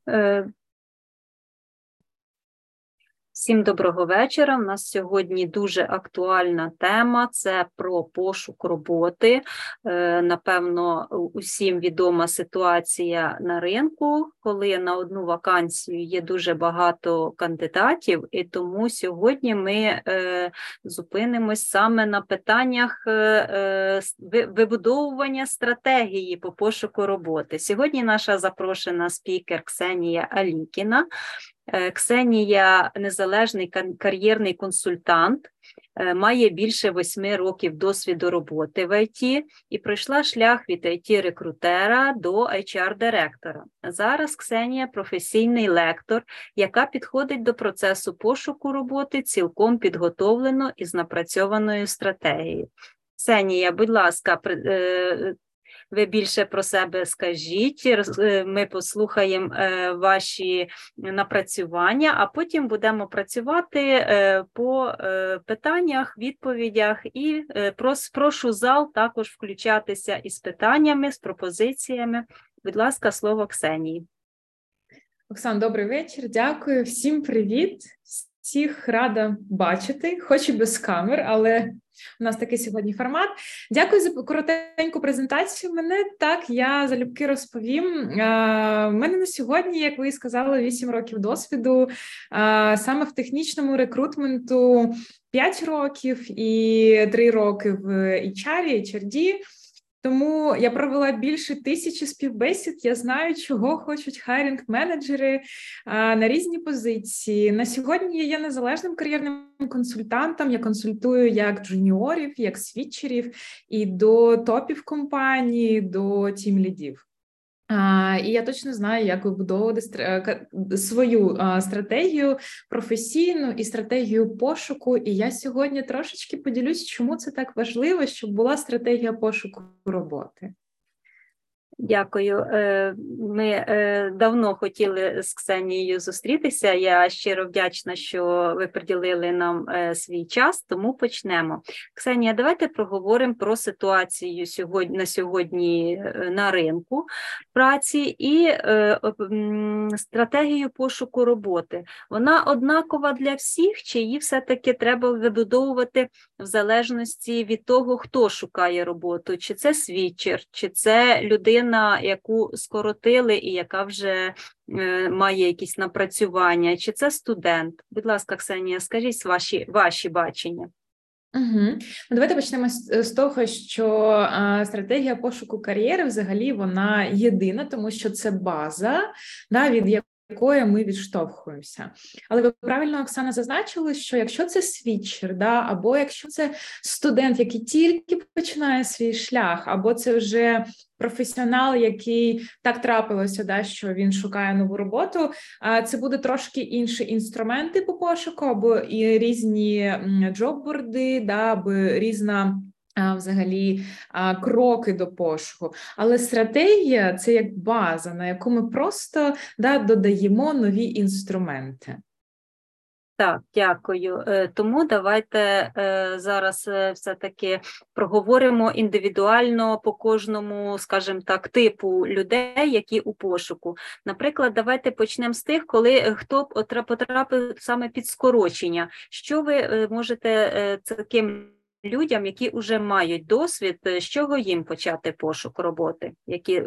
Е, Всім доброго вечора. У нас сьогодні дуже актуальна тема – це про пошук роботи. Напевно, усім відома ситуація на ринку, коли на одну вакансію є дуже багато кандидатів, і тому сьогодні ми зупинимось саме на питаннях вибудовування стратегії по пошуку роботи. Сьогодні наша запрошена спікер Ксенія Алікіна. Ксенія – незалежний кар'єрний консультант, має більше 8 років досвіду роботи в ІТ і пройшла шлях від ІТ-рекрутера до HR-директора. Зараз Ксенія – професійний лектор, яка підходить до процесу пошуку роботи цілком підготовлено і з напрацьованою стратегією. Ксенія, будь ласка, ви більше про себе скажіть, ми послухаємо ваші напрацювання, а потім будемо працювати по питаннях, відповідях і прошу зал також включатися із питаннями, з пропозиціями. Будь ласка, слово Ксенії. Оксан, добрий вечір, дякую, всім привіт, всіх рада бачити, хоч і без камер, але у нас такий сьогодні формат. Дякую за коротеньку презентацію. Я залюбки розповім. У мене на сьогодні, як ви сказали, 8 років досвіду, саме в технічному рекрутменту 5 років і 3 роки в HR, HRD. Тому я провела більше 1000 співбесід, я знаю, чого хочуть хайрінг-менеджери на різні позиції. На сьогодні я є незалежним кар'єрним консультантом, я консультую як джуніорів, як світчерів, і до топів компанії, до тім-лідів. І я точно знаю, як вибудовувати свою стратегію професійну і стратегію пошуку. І я сьогодні трошечки поділюсь, чому це так важливо, щоб була стратегія пошуку роботи. Дякую. Ми давно хотіли з Ксенією зустрітися. Я щиро вдячна, що ви приділили нам свій час, тому почнемо. Ксенія, давайте проговоримо про ситуацію на сьогодні на ринку праці і стратегію пошуку роботи. Вона однакова для всіх, чи її все-таки треба вибудовувати в залежності від того, хто шукає роботу, чи це світчер, чи це людина, яку скоротили і яка вже має якісь напрацювання, чи це студент? Будь ласка, Ксенія, скажіть ваші бачення. Давайте почнемо з того, що стратегія пошуку кар'єри взагалі вона єдина, тому що це база, від якої ми відштовхуємося. Але ви правильно, Оксана, зазначили, що якщо це світчер, або якщо це студент, який тільки починає свій шлях, або це вже професіонал, який так трапилося, що він шукає нову роботу, це буде трошки інші інструменти по пошуку, або і різні джобборди, або різна взагалі кроки до пошуку. Але стратегія – це як база, на яку ми просто додаємо нові інструменти. Так, дякую. Тому давайте зараз все-таки проговоримо індивідуально по кожному, скажімо так, типу людей, які у пошуку. Наприклад, давайте почнемо з тих, хто потрапив саме під скорочення. Що ви можете таким людям, які вже мають досвід, з чого їм почати пошук роботи, які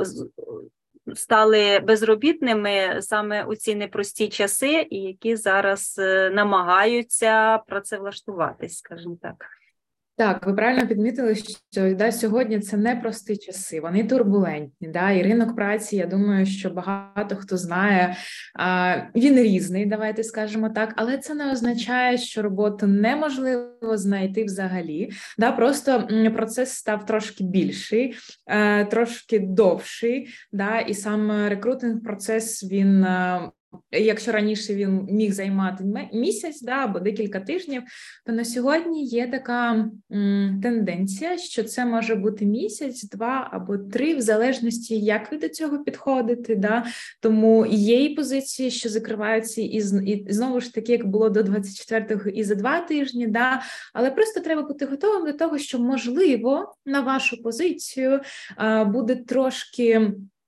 стали безробітними саме у ці непрості часи і які зараз намагаються працевлаштуватись, скажімо так. Так, ви правильно підмітили, що сьогодні це непрості часи, вони турбулентні, і ринок праці, я думаю, що багато хто знає, він різний, давайте скажемо так, але це не означає, що роботу неможливо знайти взагалі, просто процес став трошки більший, трошки довший, і сам рекрутинг-процес, він... Якщо раніше він міг займати місяць, або декілька тижнів, то на сьогодні є така тенденція, що це може бути місяць, 2 або 3, в залежності, як ви до цього підходите. Тому є і позиції, що закриваються, і знову ж таки, як було до 24-го, і за 2 тижні, але просто треба бути готовим до того, що, можливо, на вашу позицію буде трошки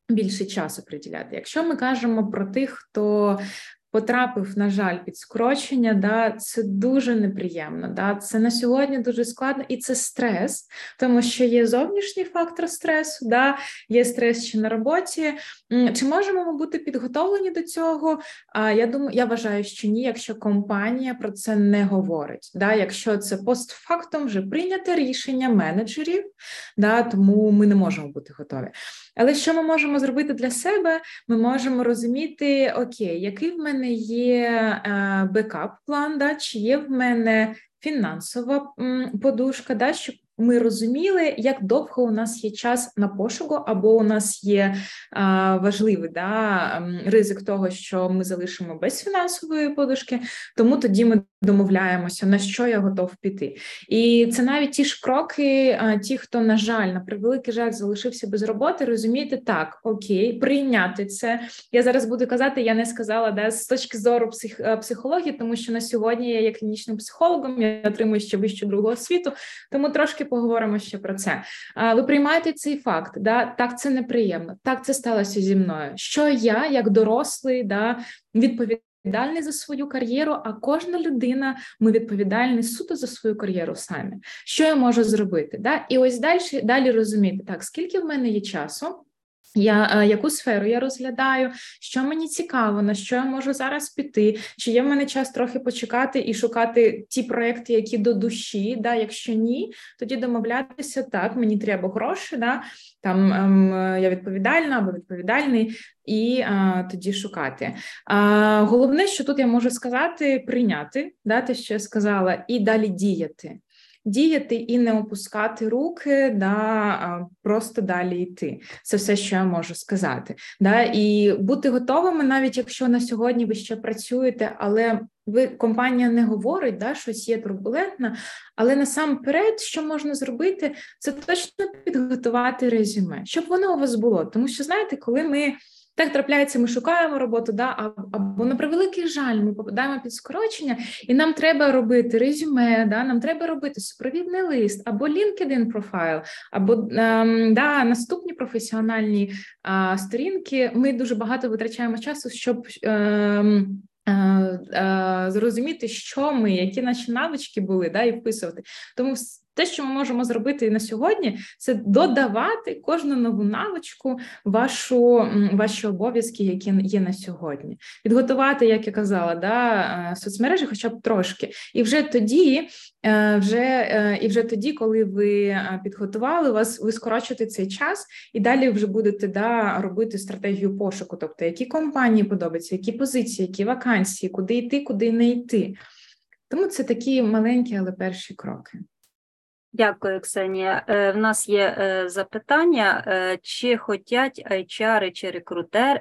більше часу приділяти. Якщо ми кажемо про тих, хто потрапив, на жаль, під скорочення, да, це дуже неприємно, да, це на сьогодні дуже складно, і це стрес, тому що є зовнішній фактор стресу, да, є стрес ще на роботі. Чи можемо ми бути підготовлені до цього? Я вважаю, що ні, якщо компанія про це не говорить, да, якщо це постфактум вже прийняте рішення менеджерів, да, тому ми не можемо бути готові. Але що ми можемо зробити для себе? Ми можемо розуміти, окей, який в мене є бекап-план, да, чи є в мене фінансова подушка, да, щоб ми розуміли, як довго у нас є час на пошуку, або у нас є важливий ризик того, що ми залишимо без фінансової подушки, тому тоді ми домовляємося, на що я готов піти. І це навіть ті ж кроки, ті, хто, на жаль, на превеликий жаль, залишився без роботи, розумієте, так, окей, прийняти це. Я зараз буду казати, я не сказала, з точки зору психології, тому що на сьогодні я є клінічним психологом, я отримую ще вищу другу освіту, тому трошки поговоримо ще про це. Ви приймаєте цей факт, так, це неприємно, так, це сталося зі мною. Що я, як дорослий, відповідальний за свою кар'єру, а кожна людина, ми відповідальні суто за свою кар'єру самі. Що я можу зробити? І ось далі розуміти, так, скільки в мене є часу, яку сферу я розглядаю, що мені цікаво, на що я можу зараз піти, чи є в мене час трохи почекати і шукати ті проекти, які до душі, якщо ні, тоді домовлятися, так, мені треба гроші, я відповідальна або відповідальний, і тоді шукати. Головне, що тут я можу сказати, прийняти, те, що я сказала, і далі діяти. Діяти і не опускати руки, просто далі йти. Це все, що я можу сказати. І бути готовими, навіть якщо на сьогодні ви ще працюєте, але компанія не говорить, щось є турбулентне, але насамперед, що можна зробити, це точно підготувати резюме, щоб воно у вас було. Тому що, знаєте, коли ми так трапляється, ми шукаємо роботу, або на превеликий жаль, ми попадаємо під скорочення, і нам треба робити резюме, нам треба робити супровідний лист, або LinkedIn профайл, або наступні професіональні сторінки. Ми дуже багато витрачаємо часу, щоб зрозуміти, що ми, які наші навички були, і вписувати. Тому те, що ми можемо зробити на сьогодні, це додавати кожну нову навичку ваші обов'язки, які є на сьогодні. Підготувати, як я казала, соцмережі хоча б трошки. І вже тоді, коли ви підготували, ви скорочуєте цей час і далі вже будете робити стратегію пошуку, тобто які компанії подобаються, які позиції, які вакансії, куди йти, куди не йти. Тому це такі маленькі, але перші кроки. Дякую, Ксенія. В нас є запитання, чи хотять HR чи рекрутер,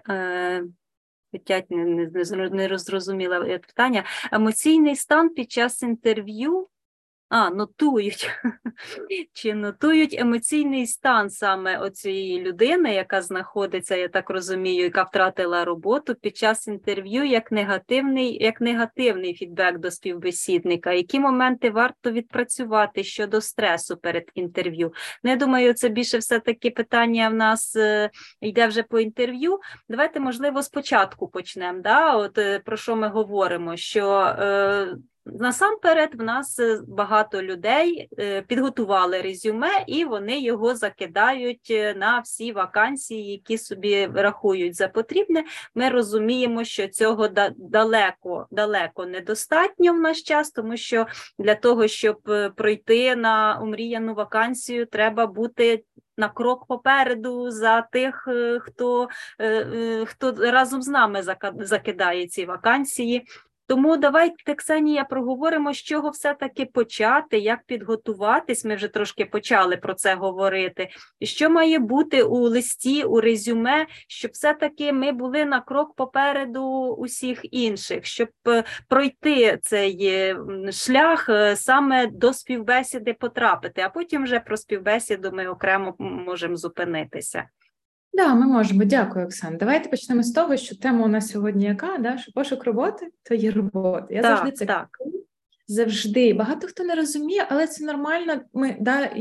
не зрозуміла питання, емоційний стан під час інтерв'ю, нотують. Чи нотують емоційний стан саме оцієї людини, яка знаходиться, я так розумію, яка втратила роботу під час інтерв'ю, як негативний фідбек до співбесідника? Які моменти варто відпрацювати щодо стресу перед інтерв'ю? Я думаю, це більше все-таки питання в нас йде вже по інтерв'ю. Давайте, можливо, спочатку почнемо. Про що ми говоримо? Що насамперед, в нас багато людей підготували резюме, і вони його закидають на всі вакансії, які собі рахують за потрібне. Ми розуміємо, що цього далеко недостатньо в наш час, тому що для того, щоб пройти на омріяну вакансію, треба бути на крок попереду за тих, хто разом з нами закидає ці вакансії. Тому давайте, Ксенія, проговоримо, з чого все-таки почати, як підготуватись, ми вже трошки почали про це говорити, і що має бути у листі, у резюме, щоб все-таки ми були на крок попереду усіх інших, щоб пройти цей шлях саме до співбесіди потрапити, а потім вже про співбесіду ми окремо можемо зупинитися. Ми можемо. Дякую, Оксан. Давайте почнемо з того, що тема у нас сьогодні яка, що пошук роботи – то є робота. Я завжди це кажу. Завжди. Багато хто не розуміє, але це нормально.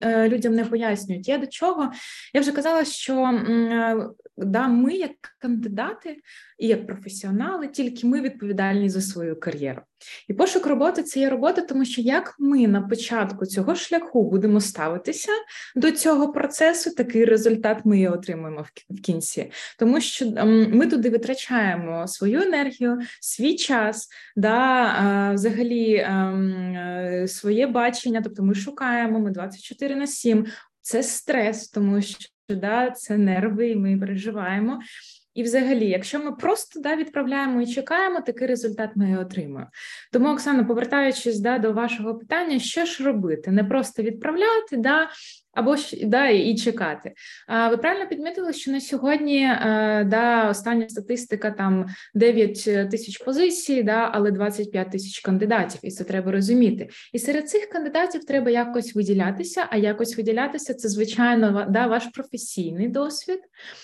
людям не пояснюють. Я до чого? Я вже казала, що ми як кандидати і як професіонали, тільки ми відповідальні за свою кар'єру. І пошук роботи – це є робота, тому що як ми на початку цього шляху будемо ставитися до цього процесу, такий результат ми і отримуємо в кінці. Тому що ми туди витрачаємо свою енергію, свій час, взагалі своє бачення, тобто ми шукаємо, ми 24/7. Це стрес, тому що це нерви, і ми переживаємо. І взагалі, якщо ми просто відправляємо і чекаємо, такий результат ми і отримуємо. Тому, Оксана, повертаючись до вашого питання, що ж робити? Не просто відправляти, або і чекати. Ви правильно підмітили, що на сьогодні остання статистика там 9 тисяч позицій, але 25 тисяч кандидатів, і це треба розуміти. І серед цих кандидатів треба якось виділятися, а якось виділятися – це, звичайно, ваш професійний досвід,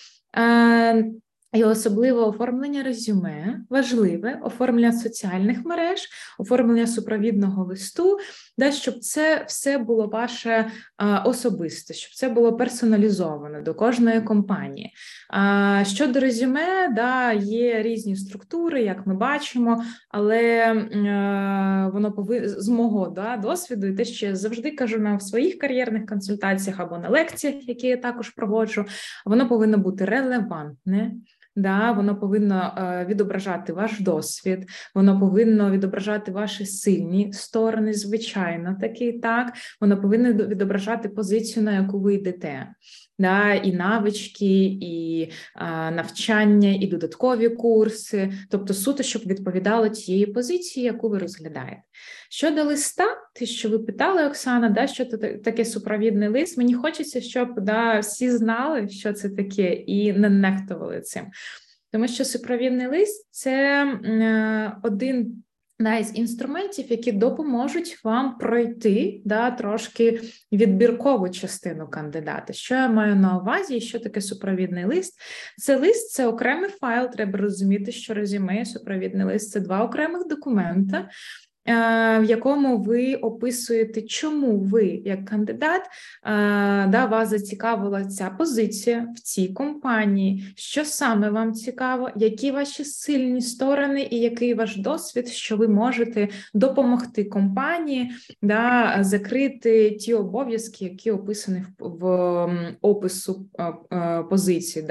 і особливо оформлення резюме, важливе, оформлення соціальних мереж, оформлення супровідного листу, щоб це все було ваше особисте, щоб це було персоналізовано до кожної компанії. Щодо резюме, є різні структури, як ми бачимо, але воно з мого досвіду, і те, що я завжди кажу на своїх кар'єрних консультаціях або на лекціях, які я також проводжу, воно повинно бути релевантне, воно повинно відображати ваш досвід, воно повинно відображати ваші сильні сторони, звичайно, воно повинно відображати позицію, на яку ви йдете. І навички, і навчання, і додаткові курси, тобто суто, щоб відповідало тієї позиції, яку ви розглядаєте. Щодо листа, те, що ви питали, Оксана, що це таке супровідний лист, мені хочеться, щоб всі знали, що це таке, і не нехтували цим. Тому що супровідний лист – це один із інструментів, які допоможуть вам пройти трошки відбіркову частину кандидата. Що я маю на увазі, що таке супровідний лист? Це окремий файл, треба розуміти, що резюме і супровідний лист – це два окремих документа, в якому ви описуєте, чому ви, як кандидат, вас зацікавила ця позиція в цій компанії, що саме вам цікаво, які ваші сильні сторони і який ваш досвід, що ви можете допомогти компанії закрити ті обов'язки, які описані в опису позиції,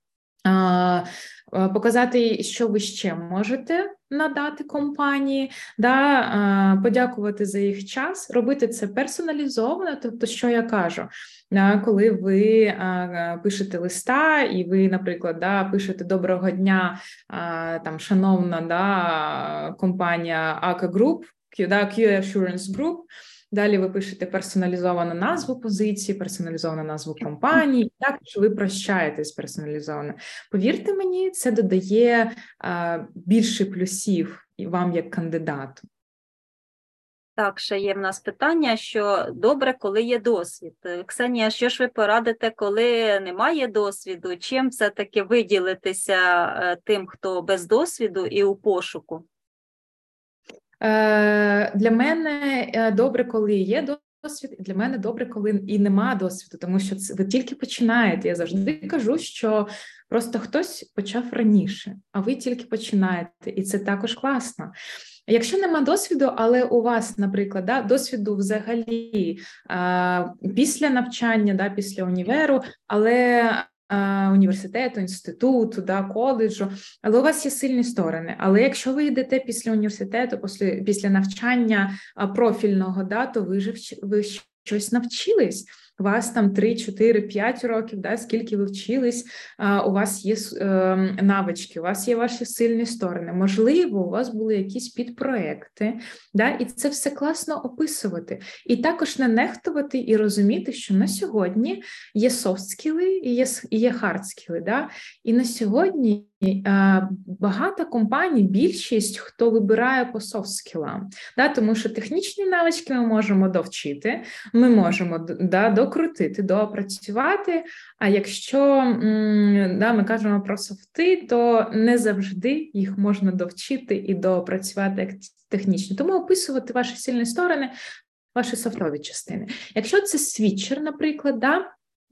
показати, що ви ще можете надати компанії, подякувати за їх час, робити це персоналізовано, тобто, що я кажу, коли ви пишете листа і ви, наприклад, пишете «Доброго дня, шановна компанія АК Group», QA Assurance Group, далі ви пишете персоналізовану назву позиції, персоналізовану назву компанії, що ви прощаєтесь персоналізовано. Повірте мені, це додає більше плюсів вам як кандидату. Так, ще є в нас питання, що добре, коли є досвід. Ксенія, що ж ви порадите, коли немає досвіду? Чим все-таки виділитися тим, хто без досвіду і у пошуку? Для мене добре, коли є досвід, і для мене добре, коли і нема досвіду, тому що ви тільки починаєте. Я завжди кажу, що просто хтось почав раніше, а ви тільки починаєте, і це також класно. Якщо нема досвіду, але у вас, наприклад, досвіду взагалі після навчання, після універу, але університету, інституту, коледжу, але у вас є сильні сторони. Але якщо ви йдете після університету, після навчання профільного, то ви щось навчились. У вас там 3, 4, 5 років, скільки ви вчились, у вас є навички, у вас є ваші сильні сторони. Можливо, у вас були якісь підпроекти, і це все класно описувати. І також не нехтувати і розуміти, що на сьогодні є софт-скіли і є хард-скіли. І на сьогодні багато компаній, більшість, хто вибирає по софт-скілам, тому що технічні навички ми можемо довчити, ми можемо докрутити, доопрацювати, а якщо ми кажемо про софти, то не завжди їх можна довчити і доопрацювати як технічні. Тому описувати ваші сильні сторони, ваші софтові частини. Якщо це світчер, наприклад, да,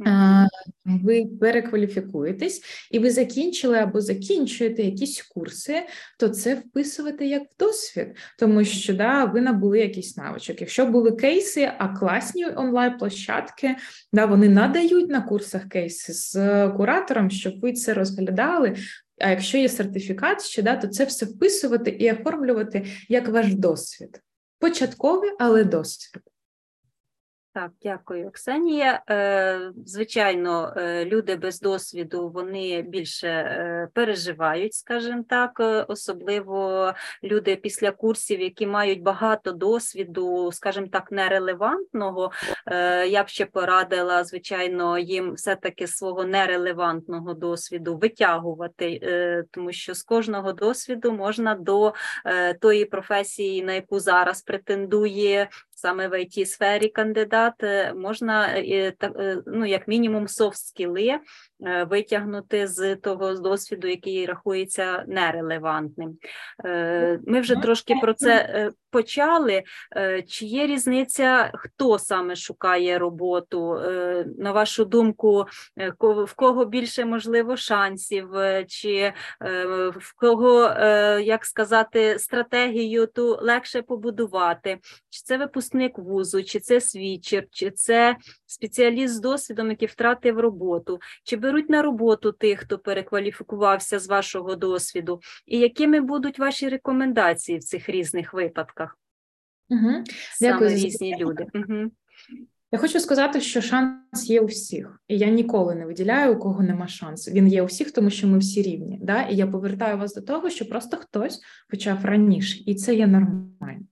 ви перекваліфікуєтесь і ви закінчили або закінчуєте якісь курси, то це вписувати як в досвід, тому що да, ви набули якийсь навичок. Якщо були кейси, а класні онлайн-площадки, да, вони надають на курсах кейси з куратором, щоб ви це розглядали. А якщо є сертифікат ще, да, то це все вписувати і оформлювати як ваш досвід. Початковий, але досвід. Так, дякую, Ксенія. Звичайно, люди без досвіду, вони більше переживають, скажімо так, особливо люди після курсів, які мають багато досвіду, скажімо так, нерелевантного. Я б ще порадила, звичайно, їм все-таки свого нерелевантного досвіду витягувати, тому що з кожного досвіду можна до тої професії, на яку зараз претендує саме в IT-сфері кандидат, можна, ну, як мінімум, софт-скіли витягнути з того досвіду, який рахується нерелевантним. Ми вже трошки про це почали. Чи є різниця, хто саме шукає роботу? На вашу думку, в кого більше, можливо, шансів? Чи в кого, як сказати, стратегію ту легше побудувати? Чи це випускник вузу, чи це світчер, чи це спеціаліст з досвідом, який втратив роботу? Чи беруть на роботу тих, хто перекваліфікувався з вашого досвіду? І якими будуть ваші рекомендації в цих різних випадках? Угу. Саме різні люди. Угу. Я хочу сказати, що шанс є у всіх. І я ніколи не виділяю, у кого нема шансу. Він є у всіх, тому що ми всі рівні. Да? І я повертаю вас до того, що просто хтось почав раніше. І це є нормально.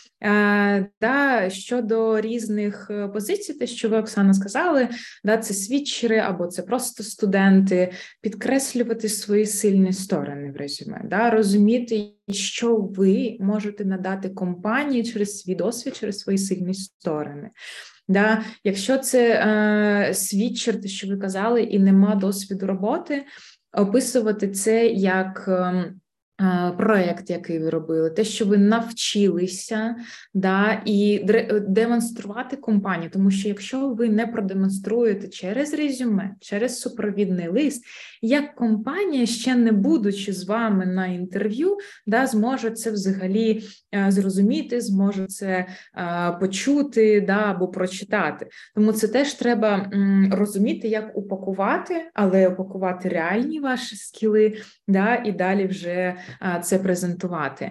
Да, щодо різних позицій, те, що ви, Оксана, сказали, да, це світчери або це просто студенти, підкреслювати свої сильні сторони в резюме, да, розуміти, що ви можете надати компанії через свій досвід, через свої сильні сторони. Да, якщо це світчер, те, що ви казали, і нема досвіду роботи, описувати це як проєкт, який ви робили, те, що ви навчилися, да, і демонструвати компанію, тому що якщо ви не продемонструєте через резюме, через супровідний лист, як компанія, ще не будучи з вами на інтерв'ю, да, зможе це взагалі зрозуміти, зможе це почути, да, або прочитати. Тому це теж треба розуміти, як упакувати, але упакувати реальні ваші скіли, да, і далі вже це презентувати.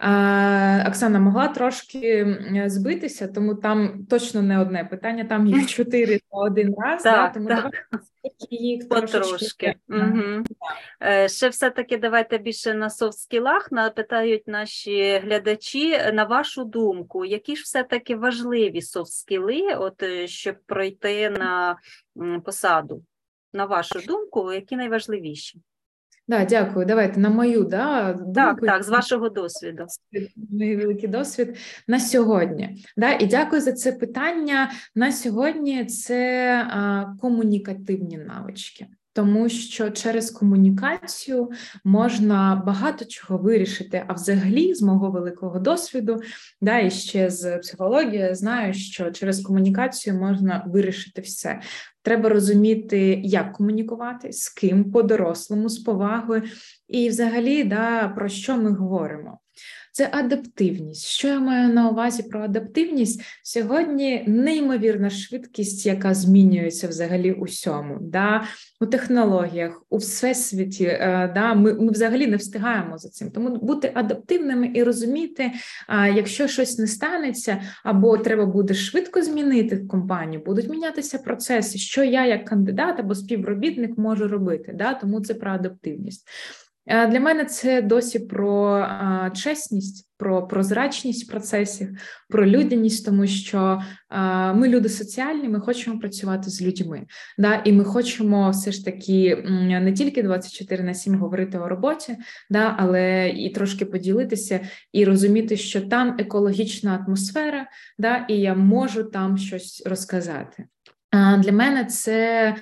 Оксана, могла трошки збитися, тому там точно не одне питання, там їх 4 на один раз, так, да, тому так. давайте їх потрошки. Угу. Ще все-таки давайте більше на софт-скілах, питають наші глядачі, на вашу думку, які ж все-таки важливі софт-скіли, от, щоб пройти на посаду? На вашу думку, які найважливіші? Да, дякую. Давайте на мою думку. Так, з вашого досвіду. Мій великий досвід на сьогодні. Да, і дякую за це питання. На сьогодні це комунікативні навички. Тому що через комунікацію можна багато чого вирішити, а взагалі з мого великого досвіду, да, і ще з психології, я знаю, що через комунікацію можна вирішити все. Треба розуміти, як комунікувати, з ким, по-дорослому, з повагою, і взагалі, да, про що ми говоримо. Це адаптивність. Що я маю на увазі про адаптивність? Сьогодні неймовірна швидкість, яка змінюється взагалі усьому. Да? У технологіях, у всесвіті, да? ми взагалі не встигаємо за цим. Тому бути адаптивними і розуміти, якщо щось не станеться, або треба буде швидко змінити компанію, будуть мінятися процеси, що я як кандидат або співробітник можу робити. Да? Тому це про адаптивність. Для мене це досі про чесність, про прозрачність процесів, про людяність, тому що ми люди соціальні, ми хочемо працювати з людьми. Да? І ми хочемо все ж таки не тільки 24/7 говорити о роботі, да? Але і трошки поділитися і розуміти, що там екологічна атмосфера, да? І я можу там щось розказати. Для мене це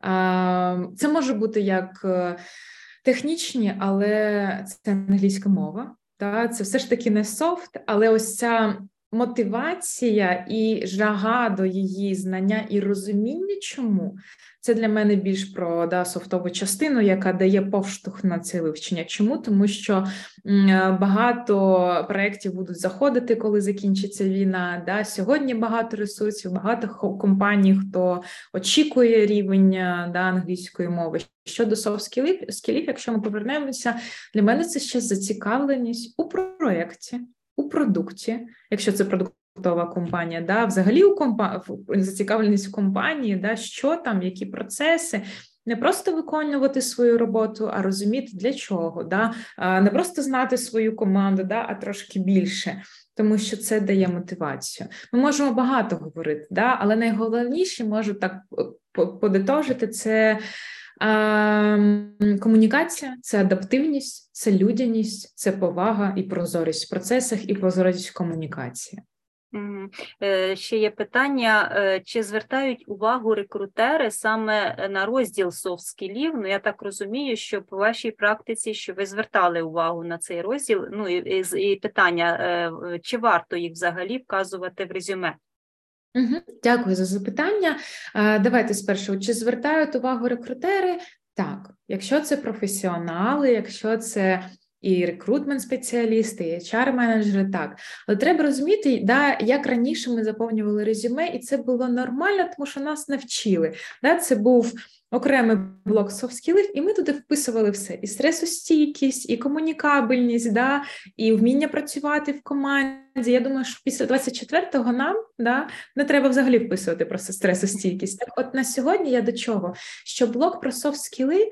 може бути як технічні, але це англійська мова. Це все ж таки не софт, але ось ця мотивація і жага до її знання і розуміння, чому, це для мене більш про софтову частину, яка дає поштовх на це вивчення. Чому? Тому що багато проєктів будуть заходити, коли закінчиться війна. Сьогодні багато ресурсів, багато компаній, хто очікує рівень англійської мови. Щодо софт-скілів, якщо ми повернемося, для мене це ще зацікавленість у проєкті, у продукті, якщо це продуктова компанія, взагалі зацікавленість в компанії, що там, які процеси, не просто виконувати свою роботу, а розуміти для чого, не просто знати свою команду, а трошки більше, тому що це дає мотивацію. Ми можемо багато говорити, але найголовніше, можу так подитожити, це комунікація, це адаптивність, це людяність, це повага і прозорість в процесах і прозорість в комунікації. Ще є питання, чи звертають увагу рекрутери саме на розділ софт-скілів? Я так розумію, що по вашій практиці, що ви звертали увагу на цей розділ, і питання, чи варто їх взагалі вказувати в резюме? Дякую за запитання. Давайте спершу, чи звертають увагу рекрутери? Так, якщо це професіонали, якщо це і рекрутмент-спеціалісти, і HR-менеджери, так. Але треба розуміти, як раніше ми заповнювали резюме, і це було нормально, тому що нас навчили. Це був окремий блок софт-скілів, і ми туди вписували все. І стресостійкість, і комунікабельність, і вміння працювати в команді. Я думаю, що після 24-го нам не треба взагалі вписувати просто стресостійкість. Так от на сьогодні я до чого? Що блок про софт-скіли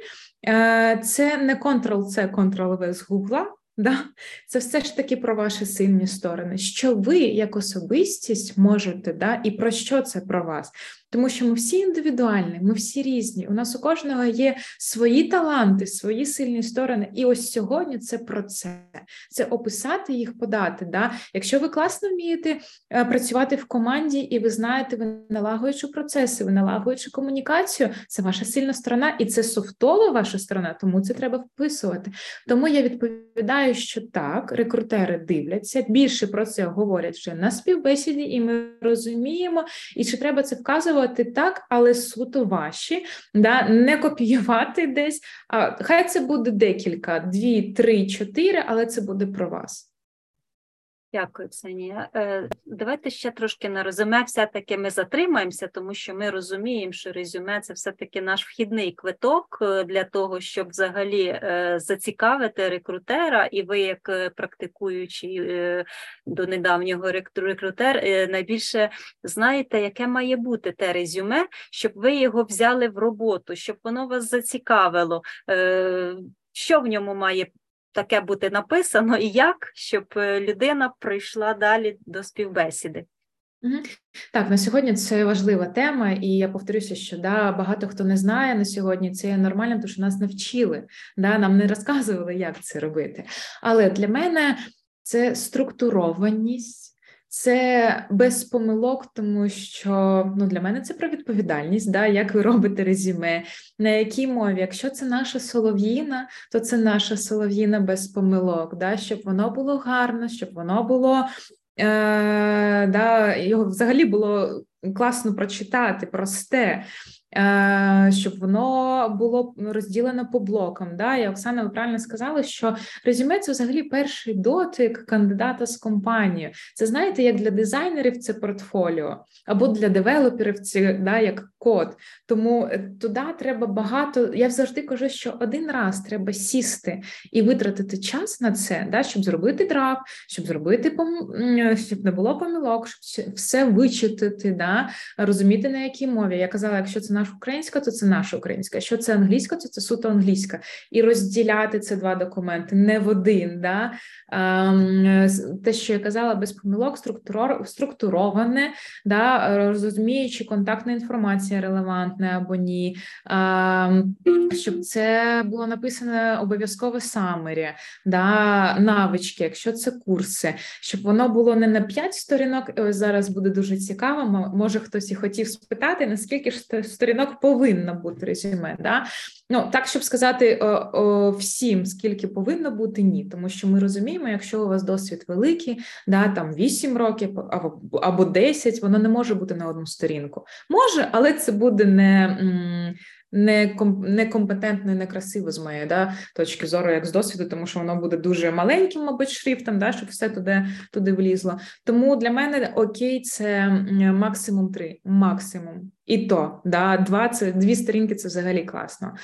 це не Ctrl-C, Ctrl-V з Гугла, це все ж таки про ваші сильні сторони. Що ви, як особистість, можете, і про що це про вас? Тому що ми всі індивідуальні, ми всі різні, у нас у кожного є свої таланти, свої сильні сторони, і ось сьогодні це про це. Це описати їх, подати. Якщо ви класно вмієте працювати в команді, і ви знаєте, ви налагоюючи процеси, ви налагоюючи комунікацію, це ваша сильна сторона, і це софтова ваша сторона, тому це треба вписувати. Тому я відповідаю, що так, рекрутери дивляться, більше про це говорять вже на співбесіді, і ми розуміємо, і чи треба це вказувати, так, але суто ваші, не копіювати десь, хай це буде декілька, 2, 3, 4, але це буде про вас. Дякую, Ксенія. Давайте ще трошки на резюме все-таки ми затримаємося, тому що ми розуміємо, що резюме – це все-таки наш вхідний квиток для того, щоб взагалі зацікавити рекрутера, і ви, як практикуючий до недавнього рекрутер, найбільше знаєте, яке має бути те резюме, щоб ви його взяли в роботу, щоб воно вас зацікавило, що в ньому має таке бути написано і як, щоб людина прийшла далі до співбесіди. Так, на сьогодні це важлива тема, і я повторюся, що багато хто не знає на сьогодні, це є нормально, тому що нас навчили, нам не розказували, як це робити. Але для мене це структурованість, це без помилок, тому що для мене це про відповідальність, як ви робите резюме, на якій мові. Якщо це наша солов'їна, то це наша солов'їна без помилок, щоб воно було гарно, щоб воно було, його взагалі було класно прочитати, просте, щоб воно було розділено по блокам. І Оксана, ви правильно сказали, що резюме – це взагалі перший дотик кандидата з компанією. Це, знаєте, як для дизайнерів це портфоліо, або для девелоперів це як код. Тому туди треба багато, я завжди кажу, що один раз треба сісти і витратити час на це, щоб зробити драфт, щоб зробити, щоб не було помилок, щоб все вичитати, розуміти, на якій мові. Я казала, якщо це наша українська, то це наша українська. Якщо це англійська, то це суто англійська. І розділяти ці два документи не в один. Те, що я казала, без помилок, структуроване, розуміючи контактна інформація, інформація релевантна або ні, щоб це було написано обов'язково summary, да, навички, якщо це курси, щоб воно було не на 5 сторінок, і ось зараз буде дуже цікаво, може хтось і хотів спитати, наскільки ж сторінок повинно бути резюме, да? Ну, так, щоб сказати всім, скільки повинно бути, ні, тому що ми розуміємо, якщо у вас досвід великий, да, там 8 років або 10, воно не може бути на одну сторінку. Може, але це буде некомпетентно і некрасиво з моєї точки зору, як з досвіду, тому що воно буде дуже маленьким, мабуть, шрифтом, щоб все туди влізло. Тому для мене окей, це максимум 3, максимум. І то, 2 сторінки – це взагалі класно.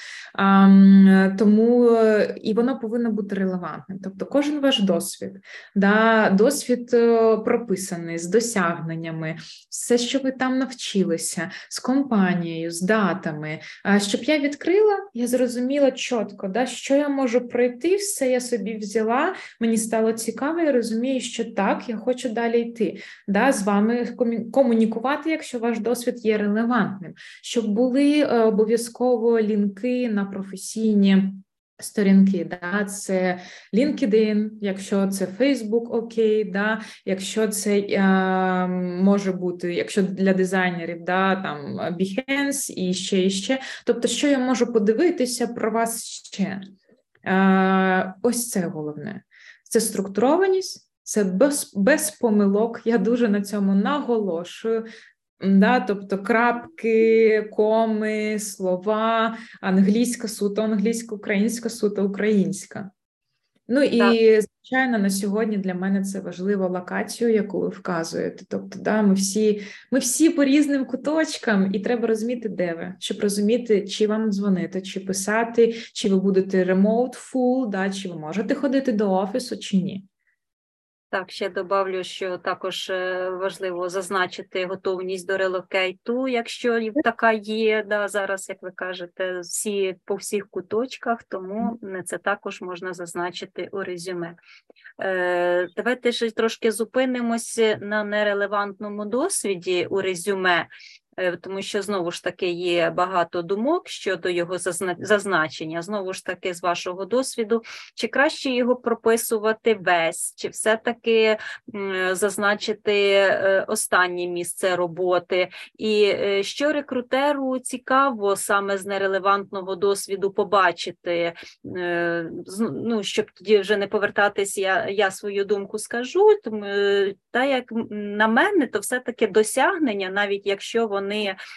Тому і воно повинно бути релевантним. Тобто кожен ваш досвід, досвід прописаний, з досягненнями, все, що ви там навчилися, з компанією, з датами. Щоб я відкрила, я зрозуміла чітко, що я можу пройти, все я собі взяла, мені стало цікаво, я розумію, що так, я хочу далі йти. З вами комунікувати, якщо ваш досвід є релевантним. Щоб були обов'язково лінки на професійні сторінки, це LinkedIn, якщо це Facebook, окей, якщо це може бути, якщо для дизайнерів, там Behance і ще. Тобто, що я можу подивитися про вас ще? Ось це головне. Це структурованість, це без помилок, я дуже на цьому наголошую. Тобто крапки, коми, слова, англійська суто, англійська, українська суто, українська. Ну і, звичайно, на сьогодні для мене це важливо локацію, яку ви вказуєте. Тобто, ми всі по різним куточкам, і треба розуміти, де ви, щоб розуміти, чи вам дзвонити, чи писати, чи ви будете remote full, чи ви можете ходити до офісу, чи ні. Так, ще добавлю, що також важливо зазначити готовність до релокейту, якщо така є, зараз, як ви кажете, по всіх куточках, тому це також можна зазначити у резюме. Давайте ще трошки зупинимося на нерелевантному досвіді у резюме, тому що, знову ж таки, є багато думок щодо його зазначення. Знову ж таки, з вашого досвіду, чи краще його прописувати весь, чи все-таки зазначити останнє місце роботи? І що рекрутеру цікаво саме з нерелевантного досвіду побачити? Щоб тоді вже не повертатись, я свою думку скажу. Тому, як на мене, то все-таки досягнення, навіть якщо вони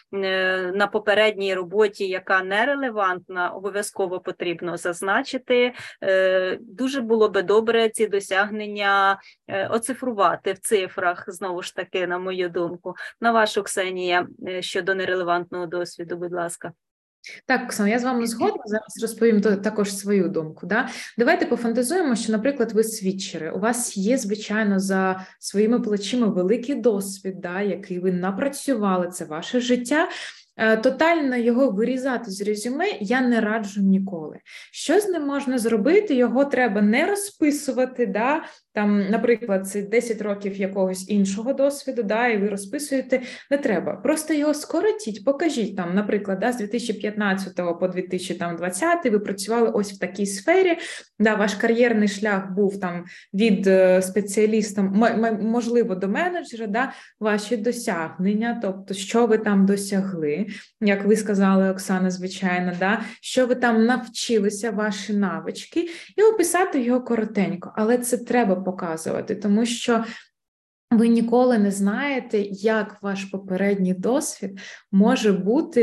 на попередній роботі, яка нерелевантна, обов'язково потрібно зазначити. Дуже було би добре ці досягнення оцифрувати в цифрах, знову ж таки, на мою думку. На вашу, Ксенія, щодо нерелевантного досвіду, будь ласка. Так, Оксана, я з вами згодна, зараз розповім також свою думку. Давайте пофантазуємо, що, наприклад, ви світчери, у вас є, звичайно, за своїми плечима великий досвід, який ви напрацювали, це ваше життя. Тотально його вирізати з резюме я не раджу ніколи. Що з ним можна зробити? Його треба не розписувати, там, наприклад, це 10 років якогось іншого досвіду, і ви розписуєте, не треба. Просто його скоротіть, покажіть, там, наприклад, з 2015 по 2020 ви працювали ось в такій сфері, ваш кар'єрний шлях був там від спеціаліста, можливо, до менеджера, ваші досягнення, тобто, що ви там досягли, як ви сказали, Оксана, звичайно, що ви там навчилися, ваші навички, і описати його коротенько, але це треба показувати, тому що ви ніколи не знаєте, як ваш попередній досвід може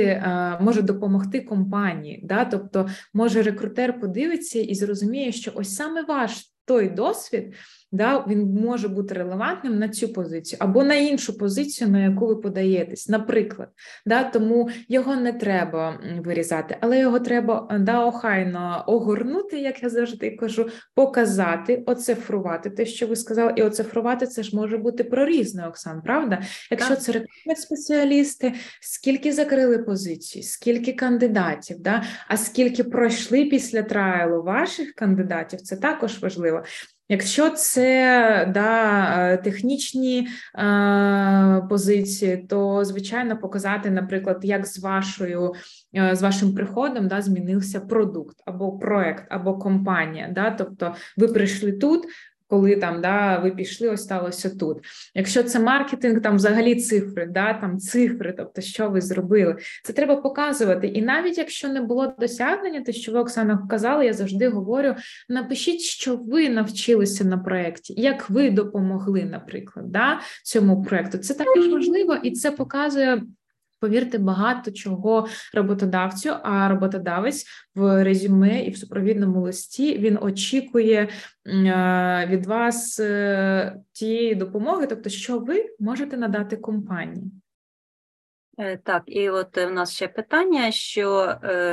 допомогти компанії. Тобто, може рекрутер подивиться і зрозуміє, що ось саме ваш той досвід, він може бути релевантним на цю позицію або на іншу позицію, на яку ви подаєтесь, наприклад. Тому його не треба вирізати, але його треба охайно огорнути, як я завжди кажу, показати, оцифрувати те, що ви сказали, і оцифрувати це ж може бути прорізне, Оксан, правда? Якщо це рекрутинг спеціалісти, скільки закрили позицій, скільки кандидатів, а скільки пройшли після трайлу ваших кандидатів, це також важливо. Якщо це технічні позиції, то, звичайно, показати, наприклад, як з вашим приходом змінився продукт, або проект, або компанія. Тобто ви прийшли тут, коли ви пішли, ось сталося тут. Якщо це маркетинг, там взагалі цифри, тобто що ви зробили. Це треба показувати. І навіть якщо не було досягнення, те, що ви, Оксана, казали, я завжди говорю, напишіть, що ви навчилися на проєкті, як ви допомогли, наприклад, цьому проєкту. Це також важливо, і це показує, повірте, багато чого роботодавцю, а роботодавець в резюме і в супровідному листі, він очікує від вас тієї допомоги, тобто, що ви можете надати компанії. Так, і от у нас ще питання, що...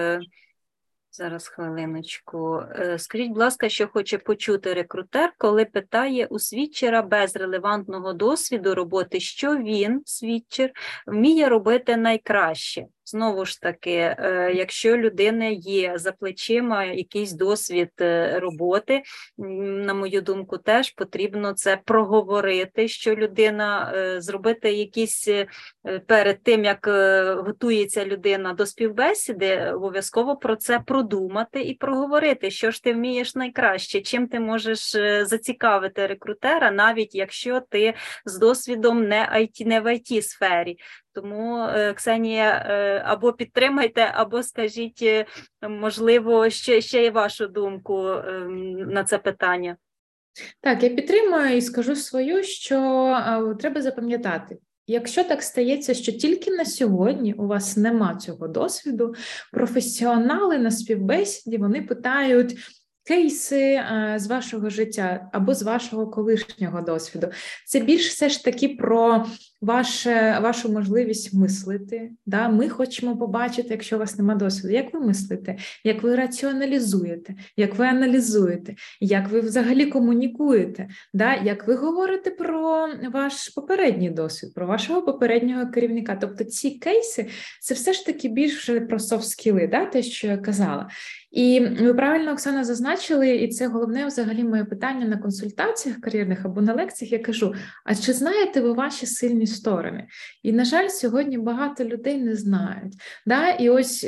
Зараз, хвилиночку. Скажіть, будь ласка, що хоче почути рекрутер, коли питає у світчера без релевантного досвіду роботи, що він, світчер, вміє робити найкраще? Знову ж таки, якщо людина є за плечима якийсь досвід роботи, на мою думку, теж потрібно це проговорити, що людина, зробити якісь, перед тим, як готується людина до співбесіди, обов'язково про це продумати і проговорити, що ж ти вмієш найкраще, чим ти можеш зацікавити рекрутера, навіть якщо ти з досвідом не в IT-сфері. Тому, Ксенія, або підтримайте, або скажіть, можливо, ще є вашу думку на це питання. Так, я підтримую і скажу свою, що треба запам'ятати. Якщо так стається, що тільки на сьогодні у вас нема цього досвіду, професіонали на співбесіді, вони питають кейси з вашого життя або з вашого колишнього досвіду. Це більш все ж таки про вашу можливість мислити. Ми хочемо побачити, якщо у вас немає досвіду, як ви мислите, як ви раціоналізуєте, як ви аналізуєте, як ви взагалі комунікуєте, як ви говорите про ваш попередній досвід, про вашого попереднього керівника. Тобто ці кейси – це все ж таки більше про софт-скіли, те, що я казала. І ви правильно, Оксана, зазначили, і це головне взагалі моє питання на консультаціях кар'єрних або на лекціях, я кажу, а чи знаєте ви ваші сильні сторони? І, на жаль, сьогодні багато людей не знають. І ось,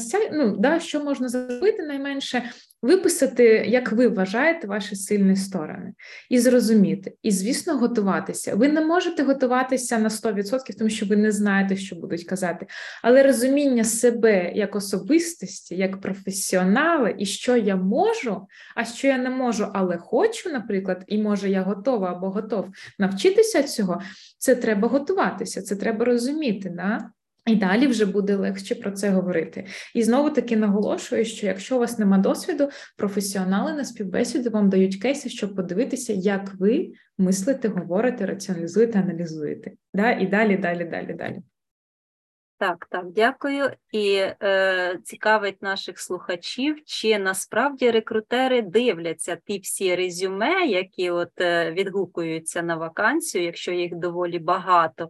що можна зробити найменше? Виписати, як ви вважаєте, ваші сильні сторони. І зрозуміти. І, звісно, готуватися. Ви не можете готуватися на 100%, тому що ви не знаєте, що будуть казати. Але розуміння себе як особистості, як професіонала, і що я можу, а що я не можу, але хочу, наприклад, і може я готова або готов навчитися цього, це треба готуватися, це треба розуміти, І далі вже буде легше про це говорити. І знову-таки наголошую, що якщо у вас нема досвіду, професіонали на співбесіду вам дають кейси, щоб подивитися, як ви мислите, говорите, раціоналізуєте, аналізуєте. І далі. Так, дякую. І цікавить наших слухачів, чи насправді рекрутери дивляться ті всі резюме, які відгукуються на вакансію, якщо їх доволі багато.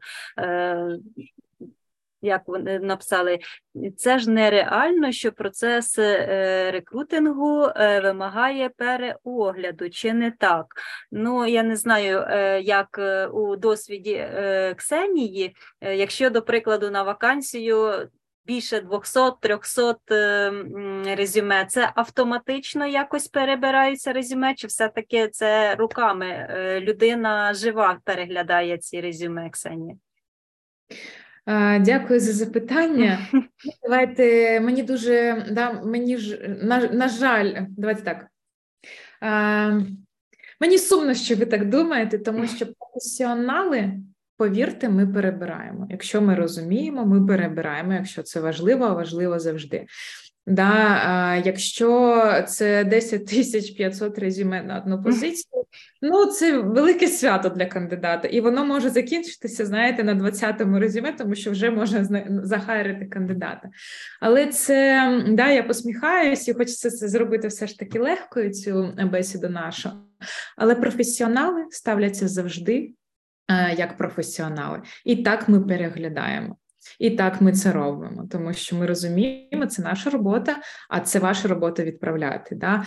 Як вони написали, це ж нереально, що процес рекрутингу вимагає переогляду, чи не так? Я не знаю, як у досвіді Ксенії, якщо, до прикладу, на вакансію більше 200-300 резюме, це автоматично якось перебираються резюме, чи все-таки це руками людина жива переглядає ці резюме, Ксенія? Дякую за запитання. Давайте, на жаль, давайте так. Мені сумно, що ви так думаєте, тому що професіонали, повірте, ми перебираємо. Якщо ми розуміємо, ми перебираємо, якщо це важливо, а важливо завжди. Якщо це 10 500 резюме на одну позицію, це велике свято для кандидата. І воно може закінчитися, знаєте, на 20-му резюме, тому що вже можна захайрити кандидата. Але це, я посміхаюсь і хочеться це зробити все ж таки легкою, цю бесіду нашу. Але професіонали ставляться завжди як професіонали. І так ми переглядаємо. І так ми це робимо, тому що ми розуміємо, це наша робота, а це ваша робота відправляти. Да?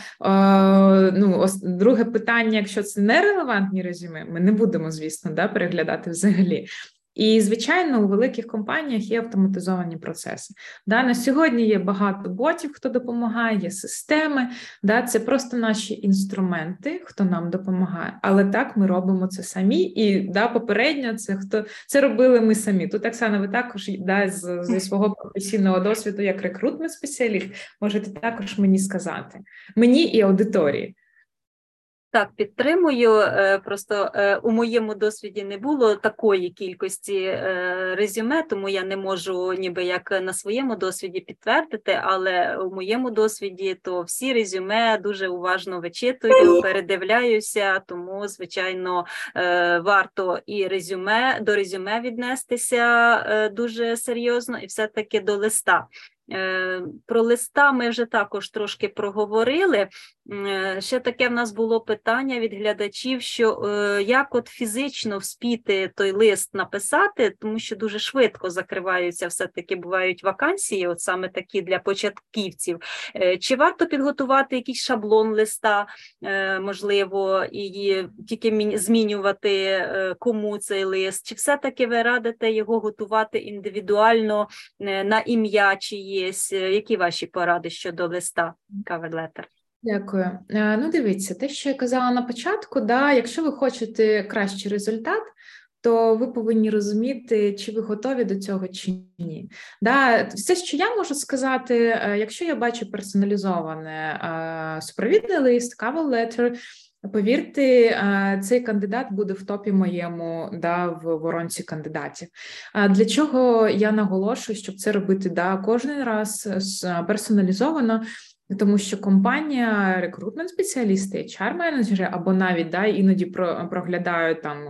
Друге питання, якщо це нерелевантні резюме, ми не будемо, звісно, да, переглядати взагалі. І, звичайно, у великих компаніях є автоматизовані процеси. Да, на сьогодні є багато ботів, хто допомагає, є системи, да, це просто наші інструменти, хто нам допомагає. Але так, ми робимо це самі, і да, попередньо це робили ми самі. Тут, Оксана, ви також да, зі свого професійного досвіду, як рекрутмент спеціаліст, можете також мені сказати. Мені і аудиторії. Так, підтримую. Просто у моєму досвіді не було такої кількості резюме, тому я не можу ніби як на своєму досвіді підтвердити, але у моєму досвіді то всі резюме дуже уважно вичитую, передивляюся, тому, звичайно, варто і до резюме віднестися дуже серйозно і все-таки до листа. Про листа ми вже також трошки проговорили. Ще таке в нас було питання від глядачів, що як от фізично вспіти той лист написати, тому що дуже швидко закриваються, все-таки бувають вакансії, от саме такі для початківців. Чи варто підготувати якийсь шаблон листа, можливо, і тільки змінювати кому цей лист, чи все-таки ви радите його готувати індивідуально на ім'я чиєсь? Які ваші поради щодо листа, cover letter? Дякую. Ну, дивіться, те, що я казала на початку, да, якщо ви хочете кращий результат, то ви повинні розуміти, чи ви готові до цього, чи ні. Да, все, що я можу сказати, якщо я бачу персоналізоване супровідний лист, cover letter, повірте, цей кандидат буде в топі моєму, да, в воронці кандидатів. Для чого я наголошую, щоб це робити кожен раз персоналізовано? Тому що компанія, рекрутмент-спеціалісти, HR-менеджери або навіть іноді проглядають там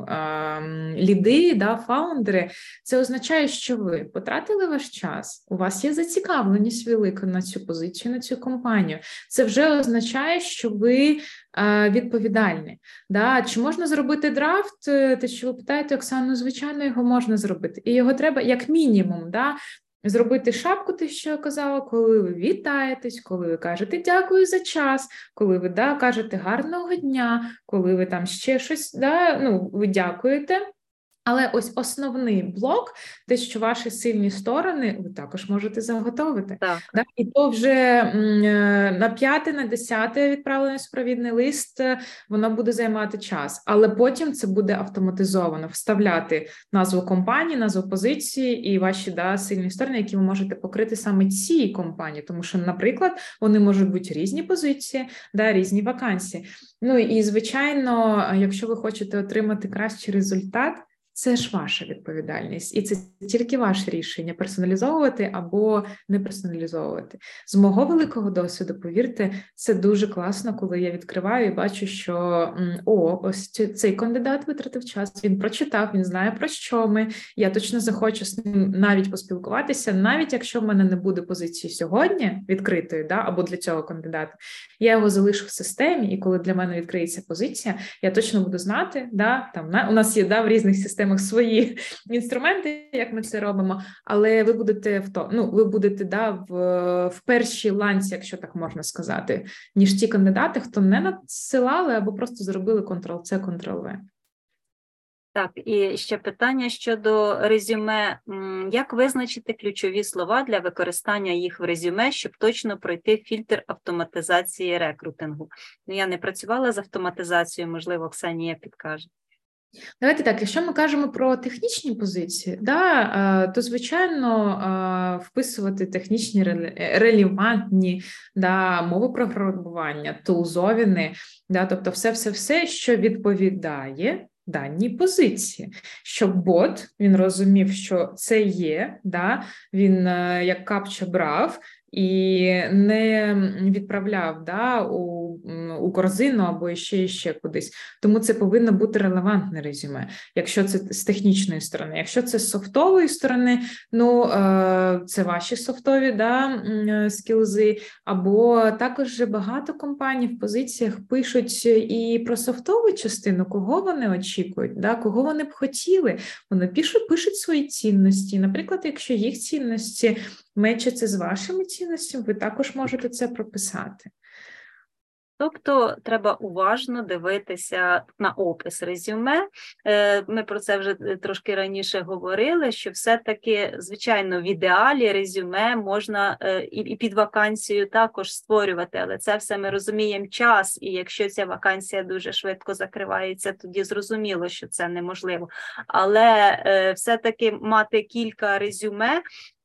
ліди, фаундери, це означає, що ви потратили ваш час, у вас є зацікавленість велика на цю позицію, на цю компанію. Це вже означає, що ви відповідальні. Чи можна зробити драфт? Те, що ви питаєте, Оксану, звичайно, його можна зробити. І його треба як мінімум, зробити шапку, те, що я казала, коли ви вітаєтесь, коли ви кажете дякую за час, коли ви кажете гарного дня, коли ви там ще щось, ви дякуєте. Але ось основний блок, те, що ваші сильні сторони, ви також можете заготовити. Так. І то вже на 5-те, на 10-те відправлений супровідний лист, воно буде займати час. Але потім це буде автоматизовано. Вставляти назву компанії, назву позиції і ваші сильні сторони, які ви можете покрити саме цій компанії. Тому що, наприклад, вони можуть бути різні позиції, різні вакансії. Ну і, звичайно, якщо ви хочете отримати кращий результат, це ж ваша відповідальність, і це тільки ваше рішення персоналізовувати або не персоналізовувати. З мого великого досвіду, повірте, це дуже класно, коли я відкриваю і бачу, що ось цей кандидат витратив час, він прочитав, він знає, про що ми, я точно захочу з ним навіть поспілкуватися, навіть якщо в мене не буде позиції сьогодні відкритої, або для цього кандидата, я його залишу в системі, і коли для мене відкриється позиція, я точно буду знати, у нас є в різних системах свої інструменти, як ми це робимо, але ви будете в першій ланці, якщо так можна сказати, ніж ті кандидати, хто не надсилали або просто зробили Ctrl-C, Ctrl-V. Так, і ще питання щодо резюме. Як визначити ключові слова для використання їх в резюме, щоб точно пройти фільтр автоматизації рекрутингу? Я не працювала з автоматизацією, можливо, Оксанія підкаже. Давайте так, якщо ми кажемо про технічні позиції, то, звичайно, вписувати технічні релевантні мови програмування, тулзовіни, тобто все, що відповідає даній позиції, щоб бот, він розумів, що це є, він як капча брав, і не відправляв у корзину або ще кудись. Тому це повинно бути релевантне резюме, якщо це з технічної сторони. Якщо це з софтової сторони, це ваші софтові скілзи, або також багато компаній в позиціях пишуть і про софтову частину, кого вони очікують, кого вони б хотіли. Вони пишуть свої цінності. Наприклад, якщо їх цінності мечаться з вашими цінностями, ви також можете це прописати. Тобто треба уважно дивитися на опис резюме. Ми про це вже трошки раніше говорили, що все-таки, звичайно, в ідеалі резюме можна і під вакансію також створювати, але це все ми розуміємо час, і якщо ця вакансія дуже швидко закривається, тоді зрозуміло, що це неможливо. Але все-таки мати кілька резюме,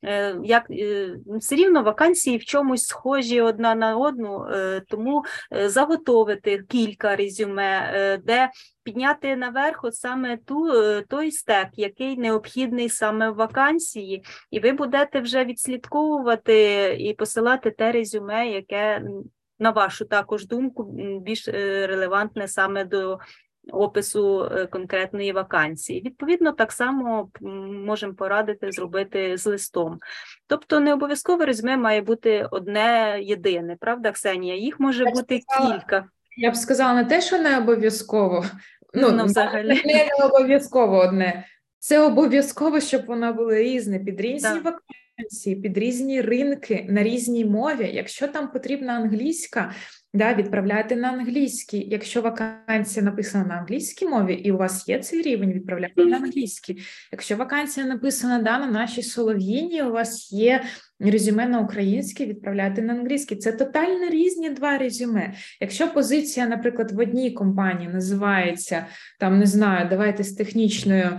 все рівно вакансії в чомусь схожі одна на одну, тому заготовити кілька резюме, де підняти наверх от саме той стек, який необхідний саме в вакансії, і ви будете вже відслідковувати і посилати те резюме, яке, на вашу також думку, більш релевантне саме до опису конкретної вакансії. Відповідно, так само можемо порадити зробити з листом. Тобто не обов'язково резюме має бути одне єдине, правда, Ксенія? Їх може бути кілька. Я б сказала не те, що не обов'язково. Взагалі. Не обов'язково одне. Це обов'язково, щоб воно було різне, під різні вакансії, під різні ринки, на різній мові. Якщо там потрібна англійська, відправляйте на англійській. Якщо вакансія написана на англійській мові, і у вас є цей рівень, відправляйте на англійській. Якщо вакансія написана на нашій Солов'їні, у вас є резюме на українській, відправляйте на англійській. Це тотально різні два резюме. Якщо позиція, наприклад, в одній компанії називається, давайте з технічною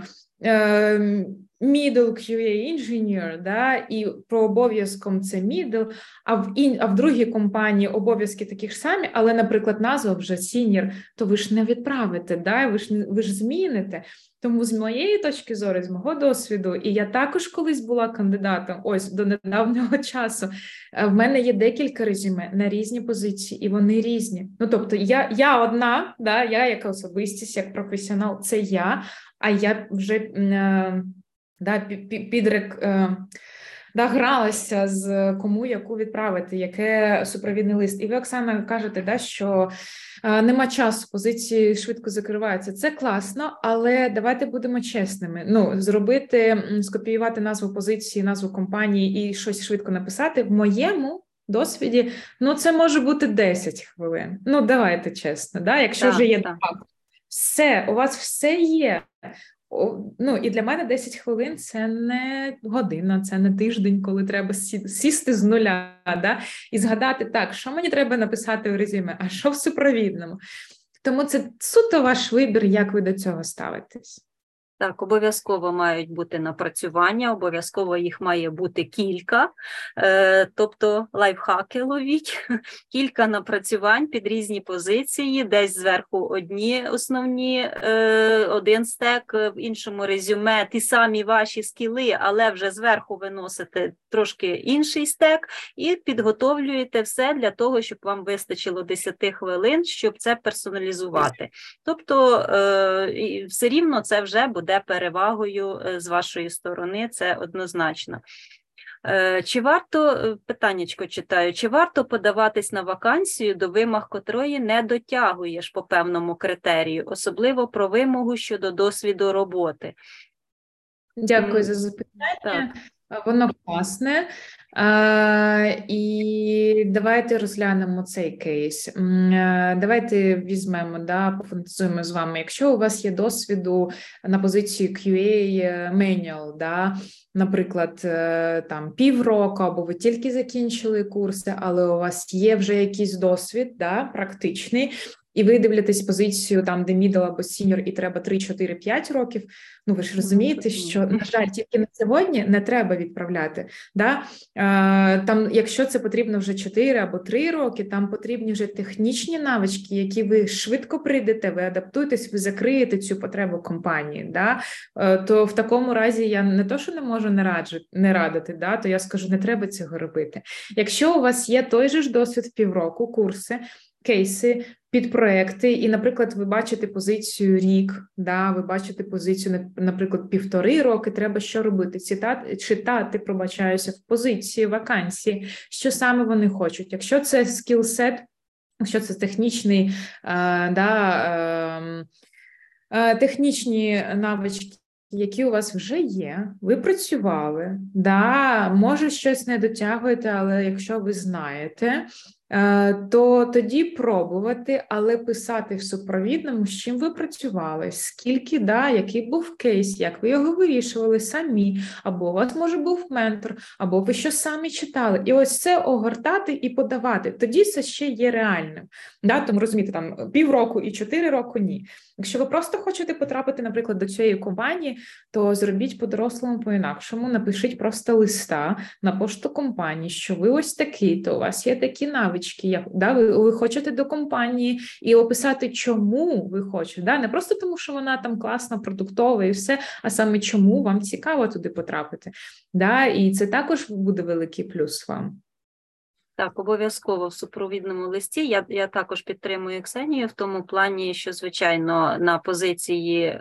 middle QA engineer, і про обов'язком це middle, а в другій компанії обов'язки такі ж самі, але, наприклад, назва вже senior, то ви ж не відправите, ви ж зміните. Тому з моєї точки зору, з мого досвіду, і я також колись була кандидатом, до недавнього часу, в мене є декілька резюме на різні позиції, і вони різні. Тобто я одна, я як особистість, як професіонал, це а я вже гралася з кому яку відправити, яке супровідний лист. І ви, Оксана, кажете, що нема часу, позиції швидко закриваються. Це класно, але давайте будемо чесними. Скопіювати назву позиції, назву компанії і щось швидко написати. В моєму досвіді, це може бути 10 хвилин. Давайте чесно, якщо вже є все, у вас все є. І для мене 10 хвилин – це не година, це не тиждень, коли треба сісти з нуля, і згадати, що мені треба написати в резюме, а що в супровідному. Тому це суто ваш вибір, як ви до цього ставитесь. Так, обов'язково мають бути напрацювання, обов'язково їх має бути кілька, тобто лайфхаки ловіть, кілька напрацювань під різні позиції, десь зверху одні основні, один стек, в іншому резюме ті самі ваші скіли, але вже зверху виносите трошки інший стек і підготовлюєте все для того, щоб вам вистачило 10 хвилин, щоб це персоналізувати. Тобто все рівно це вже буде перевагою з вашої сторони, це однозначно. Чи варто, питаннячко читаю, чи варто подаватись на вакансію, до вимог котрої не дотягуєш по певному критерію, особливо про вимогу щодо досвіду роботи? Дякую за запитання. Воно класне. І давайте розглянемо цей кейс. Давайте візьмемо, пофантазуємо з вами. Якщо у вас є досвіду на позиції QA manual, наприклад, півроку, або ви тільки закінчили курси, але у вас є вже якийсь досвід, практичний, і ви дивитесь позицію там, де middle або senior, і треба 3, 4, 5 років, ну ви ж розумієте, що, на жаль, тільки на сьогодні не треба відправляти. Да? Там, якщо це потрібно вже 4 або 3 роки, там потрібні вже технічні навички, які ви швидко прийдете, ви адаптуєтесь, ви закриєте цю потребу компанії. Да? То в такому разі я не то, що не можу не радити, да? То я скажу, не треба цього робити. Якщо у вас є той же ж досвід в півроку, курси, кейси, підпроекти, і, наприклад, ви бачите позицію рік, да, ви бачите позицію, наприклад, 1,5 роки, треба що робити? Читати, пробачаюся, в позиції, вакансії, що саме вони хочуть. Якщо це скілсет, якщо це технічний, технічні навички, які у вас вже є, ви працювали, да, може щось не дотягуєте, але якщо ви знаєте, то тоді пробувати, але писати в супровідному, з чим ви працювали, скільки, да, який був кейс, як ви його вирішували самі, або у вас, може, був ментор, або ви що самі читали. І ось це огортати і подавати. Тоді це ще є реальним. Да? Тому, розумієте, там 1,5 і 4 роки – ні. Якщо ви просто хочете потрапити, наприклад, до цієї компанії, то зробіть по-дорослому, по-інакшому, напишіть просто листа на пошту компанії, що ви ось такий, то у вас є такі навички, да, ви хочете до компанії, і описати, чому ви хочете, да, не просто тому, що вона там класна, продуктова і все, а саме чому вам цікаво туди потрапити. Да, і це також буде великий плюс вам. Так, обов'язково в супровідному листі. Я також підтримую Ксенію в тому плані, що, звичайно, на позиції,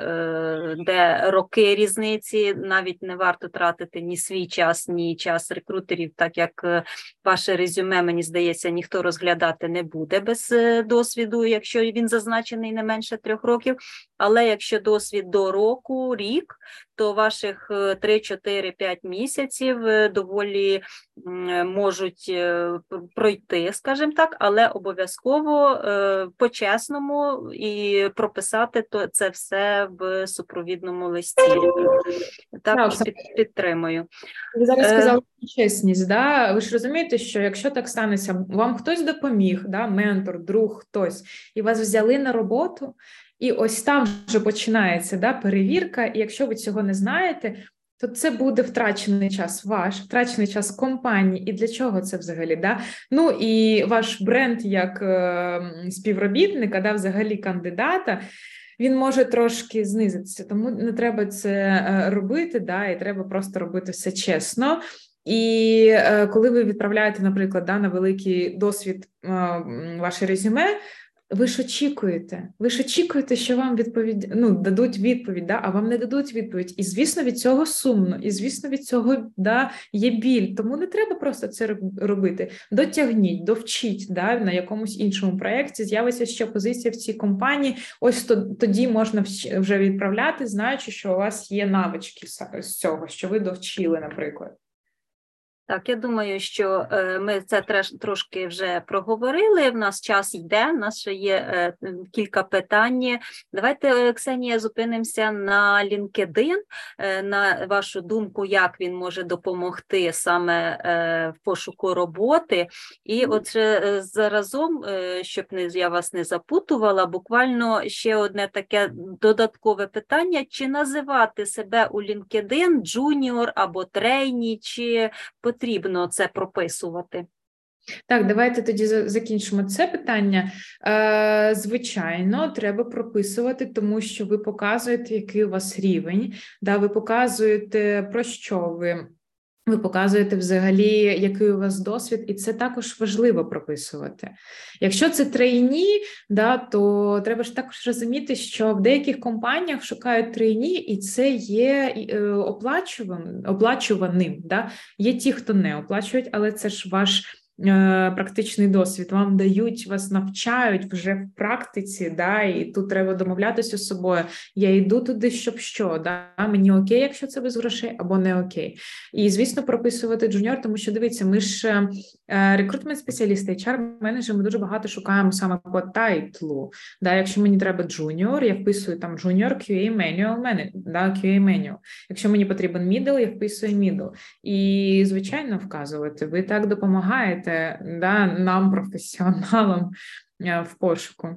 де роки різниці, навіть не варто тратити ні свій час, ні час рекрутерів, так як ваше резюме, мені здається, ніхто розглядати не буде без досвіду, якщо він зазначений не менше 3 років. Але якщо досвід до року, рік, то ваших 3, 4, 5 місяців доволі можуть пройти, скажімо так, але обов'язково по-чесному і прописати це все в супровідному листі. Також підтримую. Ви зараз сказали чесність, да? Ви ж розумієте, що якщо так станеться, вам хтось допоміг, да? Ментор, друг, хтось, і вас взяли на роботу, і ось там вже починається, да, перевірка, і якщо ви цього не знаєте, то це буде втрачений час ваш, втрачений час компанії. І для чого це взагалі? Да? Ну і ваш бренд як співробітника, да, взагалі кандидата, він може трошки знизитися, тому не треба це робити, да, і треба просто робити все чесно. І коли ви відправляєте, наприклад, да, на великий досвід ваше резюме, ви ж очікуєте, що вам дадуть відповідь, да, а вам не дадуть відповідь. І, звісно, від цього сумно, і, звісно, від цього, да, є біль. Тому не треба просто це робити. Дотягніть, довчіть, да, на якомусь іншому проєкті, з'явиться ще позиція в цій компанії, ось тоді можна вже відправляти, знаючи, що у вас є навички з цього, що ви довчили, наприклад. Так, я думаю, що ми це трошки вже проговорили, в нас час йде, в нас ще є кілька питань. Давайте, Ксенія, зупинимося на LinkedIn, на вашу думку, як він може допомогти саме в пошуку роботи. І от заразом, щоб я вас не запутувала, буквально ще одне таке додаткове питання, чи називати себе у LinkedIn джуніор або трейні, чи потрібно це прописувати? Так, давайте тоді закінчимо це питання. Звичайно, треба прописувати, тому що ви показуєте, який у вас рівень, да, ви показуєте, про що ви показуєте взагалі, який у вас досвід, і це також важливо прописувати. Якщо це трейні, да, то треба ж також розуміти, що в деяких компаніях шукають трейні, і це є оплачуваним. Да? Є ті, хто не оплачують, але це ж ваш практичний досвід, вам дають, вас навчають вже в практиці, да, і тут треба домовлятися з собою, я йду туди, щоб що, да, мені окей, якщо це без грошей, або не окей. І, звісно, прописувати джуніор, тому що, дивіться, ми ж рекрутмент-спеціалісти, HR-менеджери, ми дуже багато шукаємо саме по тайтлу, да, якщо мені треба джуніор, я вписую там джуніор QA manual, да, QA manual. Якщо мені потрібен middle, я вписую middle. І, звичайно, вказувати, ви так допомагаєте, да, нам, професіоналам, в пошуку.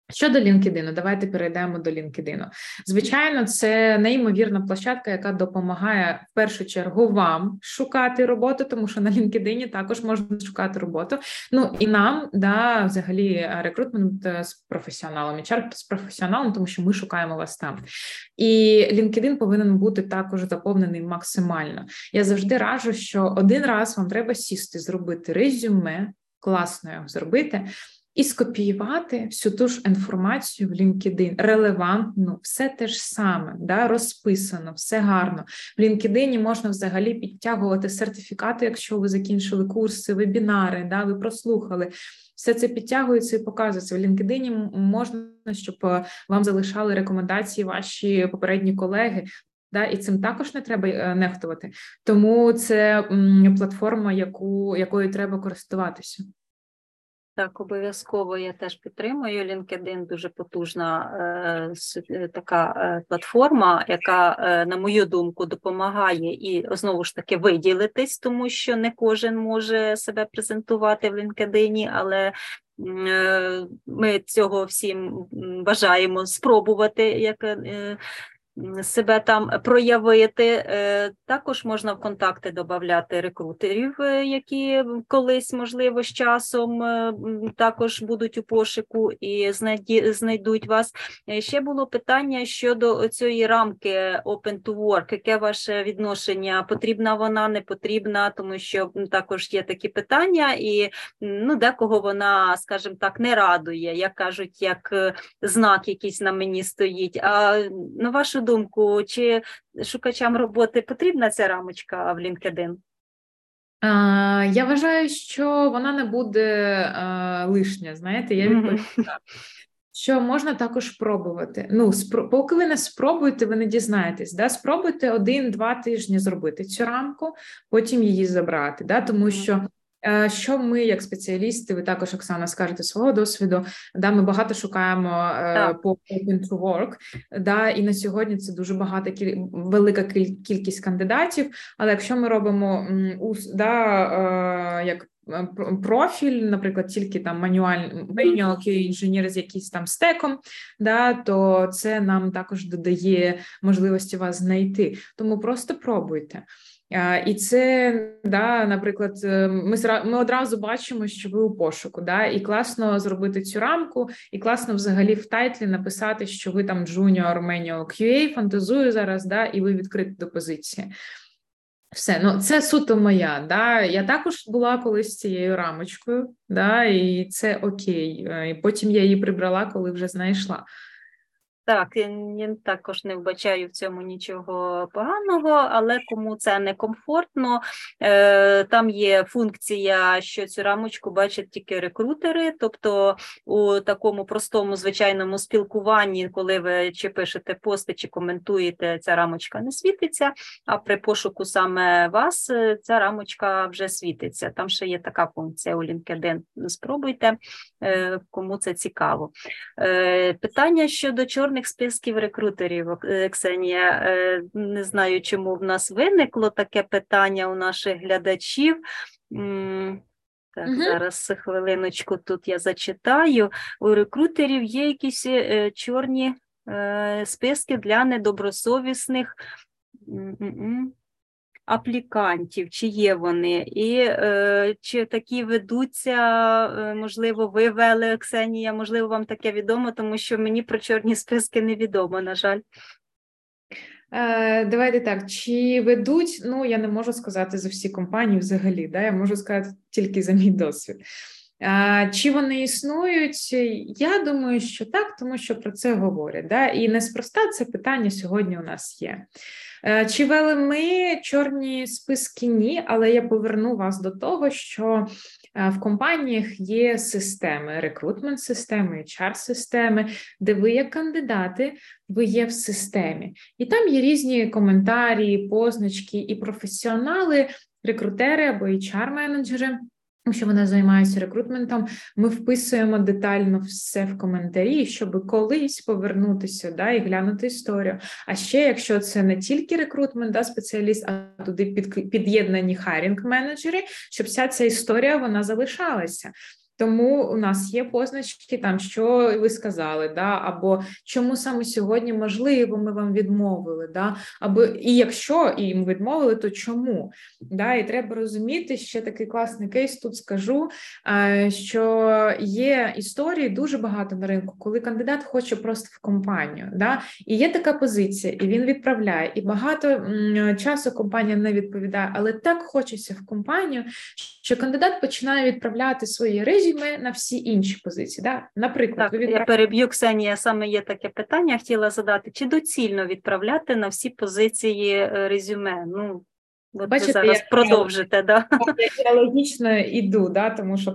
Щодо LinkedIn, давайте перейдемо до LinkedIn. Звичайно, це неймовірна площадка, яка допомагає в першу чергу вам шукати роботу, тому що на LinkedIn також можна шукати роботу. Ну і нам, взагалі, рекрутмент з професіоналом, HR з професіоналом, тому що ми шукаємо вас там. І LinkedIn повинен бути також заповнений максимально. Я завжди раджу, що один раз вам треба сісти, зробити резюме, класно його зробити, і скопіювати всю ту ж інформацію в LinkedIn, релевантну, все те ж саме, розписано, все гарно. В LinkedIn можна взагалі підтягувати сертифікати, якщо ви закінчили курси, вебінари, ви прослухали. Все це підтягується і показується. В LinkedIn можна, щоб вам залишали рекомендації ваші попередні колеги, і цим також не треба нехтувати. Тому це платформа, якою треба користуватися. Так, обов'язково я теж підтримую. LinkedIn дуже потужна така платформа, яка, на мою думку, допомагає і, знову ж таки, виділитись, тому що не кожен може себе презентувати в LinkedIn, але ми цього всім бажаємо спробувати, як себе там проявити. Також можна в контакти додати рекрутерів, які колись, можливо, з часом також будуть у пошуку і знайдуть вас. Ще було питання щодо цієї рамки Open to Work. Яке ваше відношення? Потрібна вона, не потрібна? Тому що також є такі питання, і декого вона, скажімо так, не радує, як кажуть, як знак якийсь на мені стоїть. А на вашу думку, чи шукачам роботи потрібна ця рамочка в LinkedIn? Я вважаю, що вона не буде лишня, знаєте, я відповідаю, що можна також пробувати. Поки ви не спробуєте, ви не дізнаєтесь. Спробуйте 1-2 тижні зробити цю рамку, потім її забрати, тому що ми, як спеціалісти, ви також, Оксана, скажете свого досвіду, ми багато шукаємо по Open to Work, і на сьогодні це дуже велика кількість кандидатів, але якщо ми робимо як профіль, наприклад, тільки там manual QA інженер з якимось там стеком, то це нам також додає можливості вас знайти. Тому просто пробуйте. І це, наприклад, ми одразу бачимо, що ви у пошуку, і класно зробити цю рамку, і класно взагалі в тайтлі написати, що ви там junior manual QA, фантазую зараз, і ви відкриті до позиції. Все, це суто моя, я також була колись цією рамочкою, і це окей, і потім я її прибрала, коли вже знайшла. Так, я також не вбачаю в цьому нічого поганого, але кому це не комфортно, там є функція, що цю рамочку бачать тільки рекрутери, тобто у такому простому, звичайному спілкуванні, коли ви чи пишете пости, чи коментуєте, ця рамочка не світиться, а при пошуку саме вас ця рамочка вже світиться. Там ще є така функція у LinkedIn. Спробуйте, кому це цікаво. Питання щодо чорних списків рекрутерів, Ксенія. Не знаю, чому в нас виникло таке питання у наших глядачів. Так, зараз хвилиночку тут я зачитаю. У рекрутерів є якісь чорні списки для недобросовісних аплікантів, чи є вони, і чи такі ведуться, можливо, ви вели, Ксенія, можливо, вам таке відомо, тому що мені про чорні списки невідомо, на жаль. Давайте так, чи ведуть, я не можу сказати за всі компанії взагалі, я можу сказати тільки за мій досвід. Чи вони існують? Я думаю, що так, тому що про це говорять. І неспроста це питання сьогодні у нас є. Чи вели ми чорні списки? Ні, але я поверну вас до того, що в компаніях є системи, рекрутмент-системи, HR-системи, де ви як кандидати, ви є в системі. І там є різні коментарі, позначки і професіонали, рекрутери або HR-менеджери, що вони займаються рекрутментом, ми вписуємо детально все в коментарі, щоб колись повернутися і глянути історію. А ще, якщо це не тільки рекрутмент, спеціаліст, а туди під'єднані хайрінг-менеджери, щоб вся ця історія, вона залишалася. Тому у нас є позначки, там, що ви сказали, да, або чому саме сьогодні, можливо, ми вам відмовили, да, або і якщо їм відмовили, то чому? Да, і треба розуміти, ще такий класний кейс тут скажу, що є історії дуже багато на ринку, коли кандидат хоче просто в компанію, да, і є така позиція, і він відправляє, і багато часу компанія не відповідає, але так хочеться в компанію, що кандидат починає відправляти свої резюме на всі інші позиції. Да? Наприклад, так, я переб'ю, Ксенія, саме є таке питання, хотіла задати, чи доцільно відправляти на всі позиції резюме? Ну, от бачите, ви зараз продовжите, да? Я логічно іду, да, тому що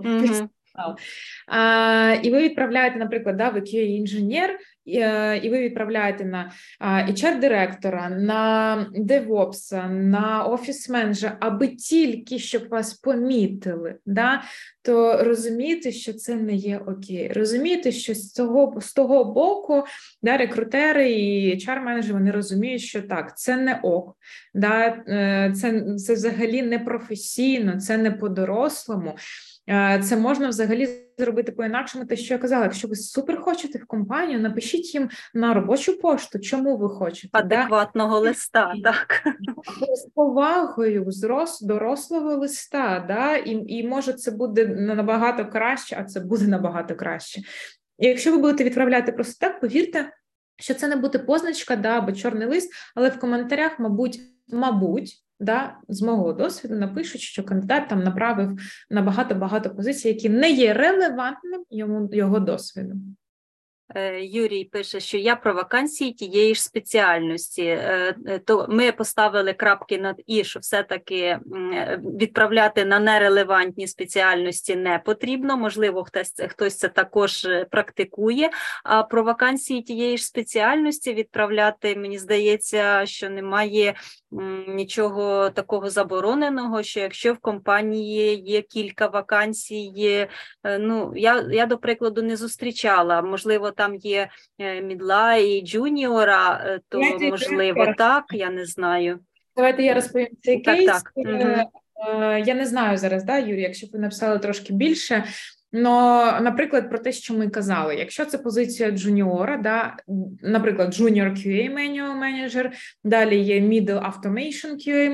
і ви відправляєте, наприклад, да, ви QA-інженер, і ви відправляєте на HR-директора, на DevOps, на офіс-менеджера, аби тільки, щоб вас помітили, да, то розумієте, що це не є окей. Розумієте, що з того боку, да, рекрутери і HR-менеджери, вони розуміють, що так, це не ок, да, це взагалі не професійно, це не по-дорослому. Це можна взагалі зробити по-інакшому, те, що я казала, якщо ви супер хочете в компанію, напишіть їм на робочу пошту, чому ви хочете. Адекватного листа, так. З повагою, дорослого листа, да? І може це буде набагато краще, а це буде набагато краще. І якщо ви будете відправляти просто так, повірте, що це не буде позначка, да, або чорний лист, але в коментарях, мабуть, да, з мого досвіду напишуть, що кандидат там направив на багато позицій, які не є релевантним його досвідом. Юрій пише, що я про вакансії тієї ж спеціальності. То ми поставили крапки над «і», що все-таки відправляти на нерелевантні спеціальності не потрібно. Можливо, хтось це також практикує. А про вакансії тієї ж спеціальності відправляти, мені здається, що немає нічого такого забороненого, що якщо в компанії є кілька вакансій, ну, я до прикладу, не зустрічала. Можливо, там є мідла і джуніора, то можливо так, я не знаю. Давайте я розповім цей кейс. Так. Я не знаю зараз, да, Юрій, якщо б ви написали трошки більше, но, наприклад, про те, що ми казали, якщо це позиція джуніора, да, наприклад, Junior QA Manual Manager, далі є Middle Automation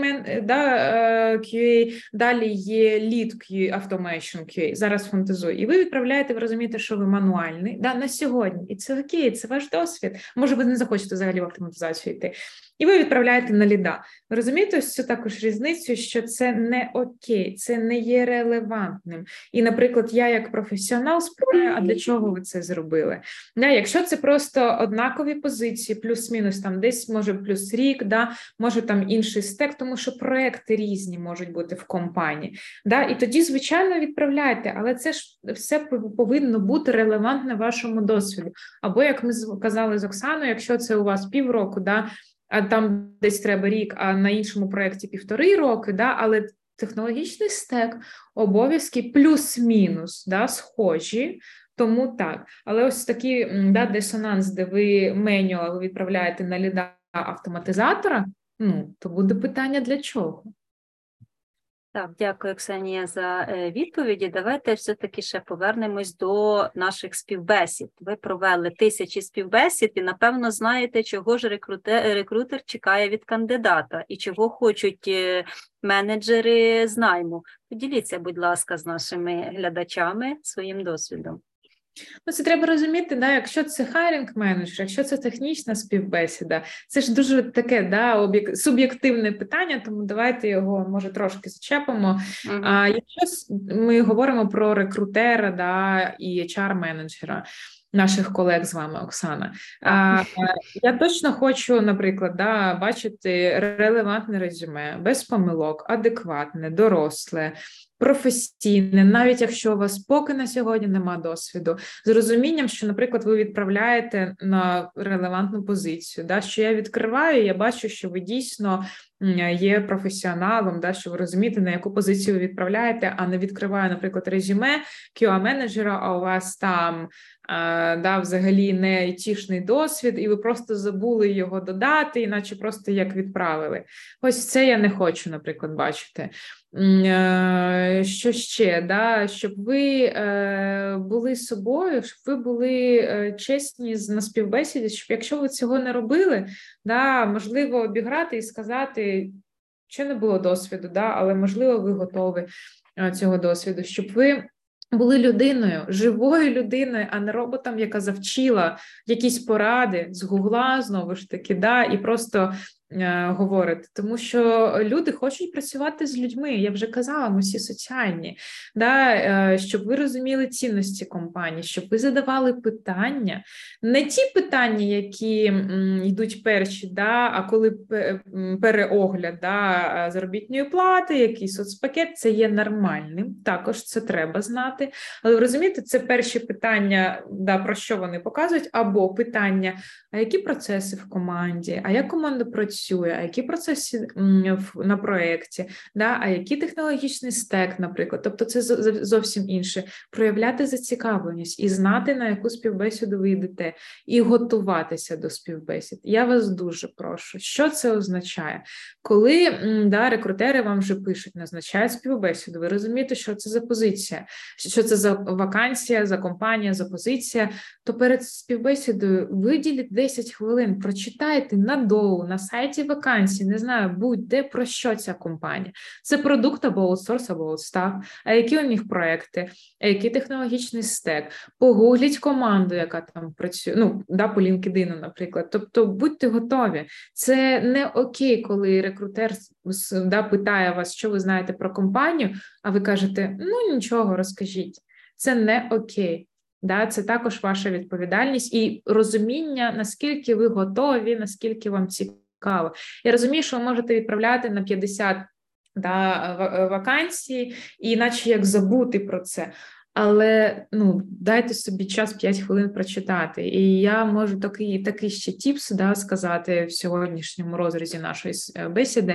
QA, далі є Lead QA Automation QA, зараз фантазую, і ви відправляєте, ви розумієте, що ви мануальний, да, на сьогодні, і це окей, це ваш досвід, може ви не захочете взагалі в автоматизацію йти, і ви відправляєте на ліда. Ви розумієте ось цю також різницю, що це не окей, це не є релевантним. І, наприклад, я як професіонал спитаю, а для чого ви це зробили? Да, якщо це просто однакові позиції, плюс-мінус, там десь може плюс рік, да, може там інший стек, тому що проекти різні можуть бути в компанії. Да, і тоді, звичайно, відправляйте, але це ж все повинно бути релевантне вашому досвіду. Або, як ми казали з Оксаною, якщо це у вас півроку, да, а там десь треба рік, а на іншому проєкті 1,5 роки, да, але технологічний стек, обов'язки плюс-мінус, да, схожі, тому так. Але ось такий, да, дисонанс, де ви менюал відправляєте на ліда автоматизатора, ну, то буде питання для чого? Так, дякую, Ксенія, за відповіді. Давайте все-таки ще повернемось до наших співбесід. Ви провели тисячі співбесід і, напевно, знаєте, чого ж рекрутер чекає від кандидата і чого хочуть менеджери з найму. Поділіться, будь ласка, з нашими глядачами своїм досвідом. Ну, це треба розуміти, да, якщо це хайрінг-менеджер, якщо це технічна співбесіда, це ж дуже таке, да, суб'єктивне питання, тому давайте його, може, трошки зачепимо. Якщо ми говоримо про рекрутера, да, і HR-менеджера, наших колег з вами, Оксана. Я точно хочу, наприклад, да, бачити релевантне резюме, без помилок, адекватне, доросле, професійне, навіть якщо у вас поки на сьогодні нема досвіду, з розумінням, що, наприклад, ви відправляєте на релевантну позицію, да, що я відкриваю, я бачу, що ви дійсно є професіоналом, да, що ви розумієте, на яку позицію ви відправляєте, а не відкриваю, наприклад, резюме QA-менеджера, а у вас там да, взагалі не айтішний досвід, і ви просто забули його додати, іначе просто як відправили. Ось це я не хочу, наприклад, бачити. Що ще, да? Щоб ви були собою, щоб ви були чесні на співбесіді, щоб якщо ви цього не робили, да, можливо, обіграти і сказати, що не було досвіду, да, але, можливо, ви готові цього досвіду, щоб ви були людиною, живою людиною, а не роботом, яка завчила якісь поради з Гугла, знову ж таки, да, і просто говорити, тому що люди хочуть працювати з людьми, я вже казала, ми всі соціальні, да, щоб ви розуміли цінності компанії, щоб ви задавали питання, не ті питання, які йдуть перші, да, а коли переогляд да, заробітної плати, якийсь соцпакет, це є нормальним, також це треба знати, але ви розумієте, це перші питання, да, про що вони показують, або питання, а які процеси в команді, а як команда працює, а які процеси на проєкті, да, а який технологічний стек, наприклад. Тобто це зовсім інше. Проявляти зацікавленість і знати, на яку співбесіду ви йдете, і готуватися до співбесід. Я вас дуже прошу. Що це означає? Коли да, рекрутери вам вже пишуть, назначають співбесіду, ви розумієте, що це за позиція, що це за вакансія, за компанія, за позиція, то перед співбесідою виділіть 10 хвилин, прочитайте надовго на сайті вакансій, не знаю, будь-де про що ця компанія. Це продукт або аутсорс, або аутстаф, а які у них проекти, а який технологічний стек. Погугліть команду, яка там працює, ну, да, по LinkedIn, наприклад. Тобто будьте готові. Це не окей, коли рекрутер да, питає вас, що ви знаєте про компанію, а ви кажете, ну нічого, розкажіть. Це не окей. Да, це також ваша відповідальність і розуміння, наскільки ви готові, наскільки вам цікаво. Я розумію, що ви можете відправляти на 50 да, вакансій, і іначе як забути про це. Але ну, дайте собі час 5 хвилин прочитати. І я можу такий ще тіпс да, сказати в сьогоднішньому розрізі нашої бесіди.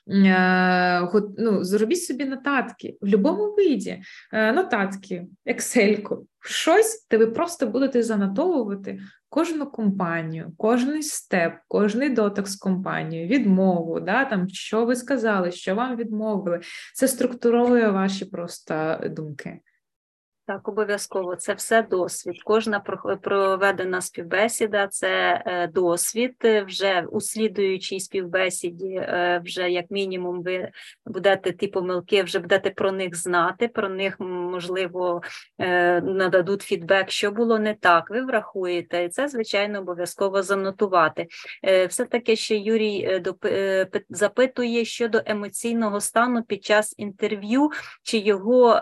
Ну, зробіть собі нотатки в будь-якому виді. Нотатки, ексельку, щось, де ви просто будете занотовувати кожну компанію, кожний степ, кожний дотик з компанією, відмову, да, там, що ви сказали, що вам відмовили. Це структурує ваші просто думки. Так, обов'язково. Це все досвід. Кожна проведена співбесіда – це досвід. Вже у слідуючій співбесіді, вже як мінімум ви будете ті помилки, вже будете про них знати, про них, можливо, нададуть фідбек, що було не так, ви врахуєте. І це, звичайно, обов'язково занотувати. Все-таки ще Юрій запитує щодо емоційного стану під час інтерв'ю, чи його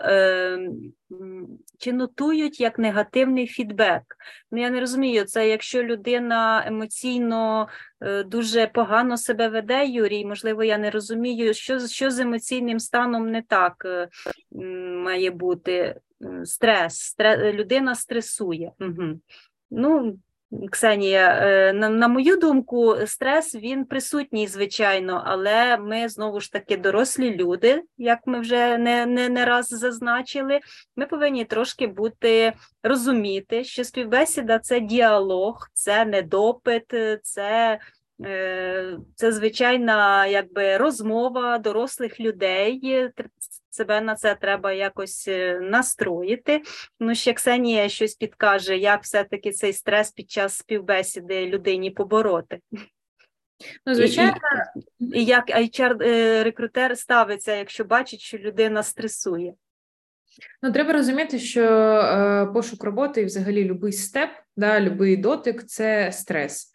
чи нотують як негативний фідбек. Ну, я не розумію, це якщо людина емоційно дуже погано себе веде, Юрій, можливо, я не розумію, що з емоційним станом не так має бути. Стрес. Людина стресує. Угу. Ну, Ксенія, на мою думку, стрес, він присутній, звичайно, але ми, знову ж таки, дорослі люди, як ми вже не раз зазначили, ми повинні трошки розуміти, що співбесіда – це діалог, це не допит, це звичайна якби розмова дорослих людей. Себе на це треба якось настроїти. Ну, ще Ксенія щось підкаже, як все-таки цей стрес під час співбесіди людині побороти. Ну, звичайно. І як HR-рекрутер ставиться, якщо бачить, що людина стресує. Ну, треба розуміти, що пошук роботи і взагалі любий степ, да, любий дотик – це стрес.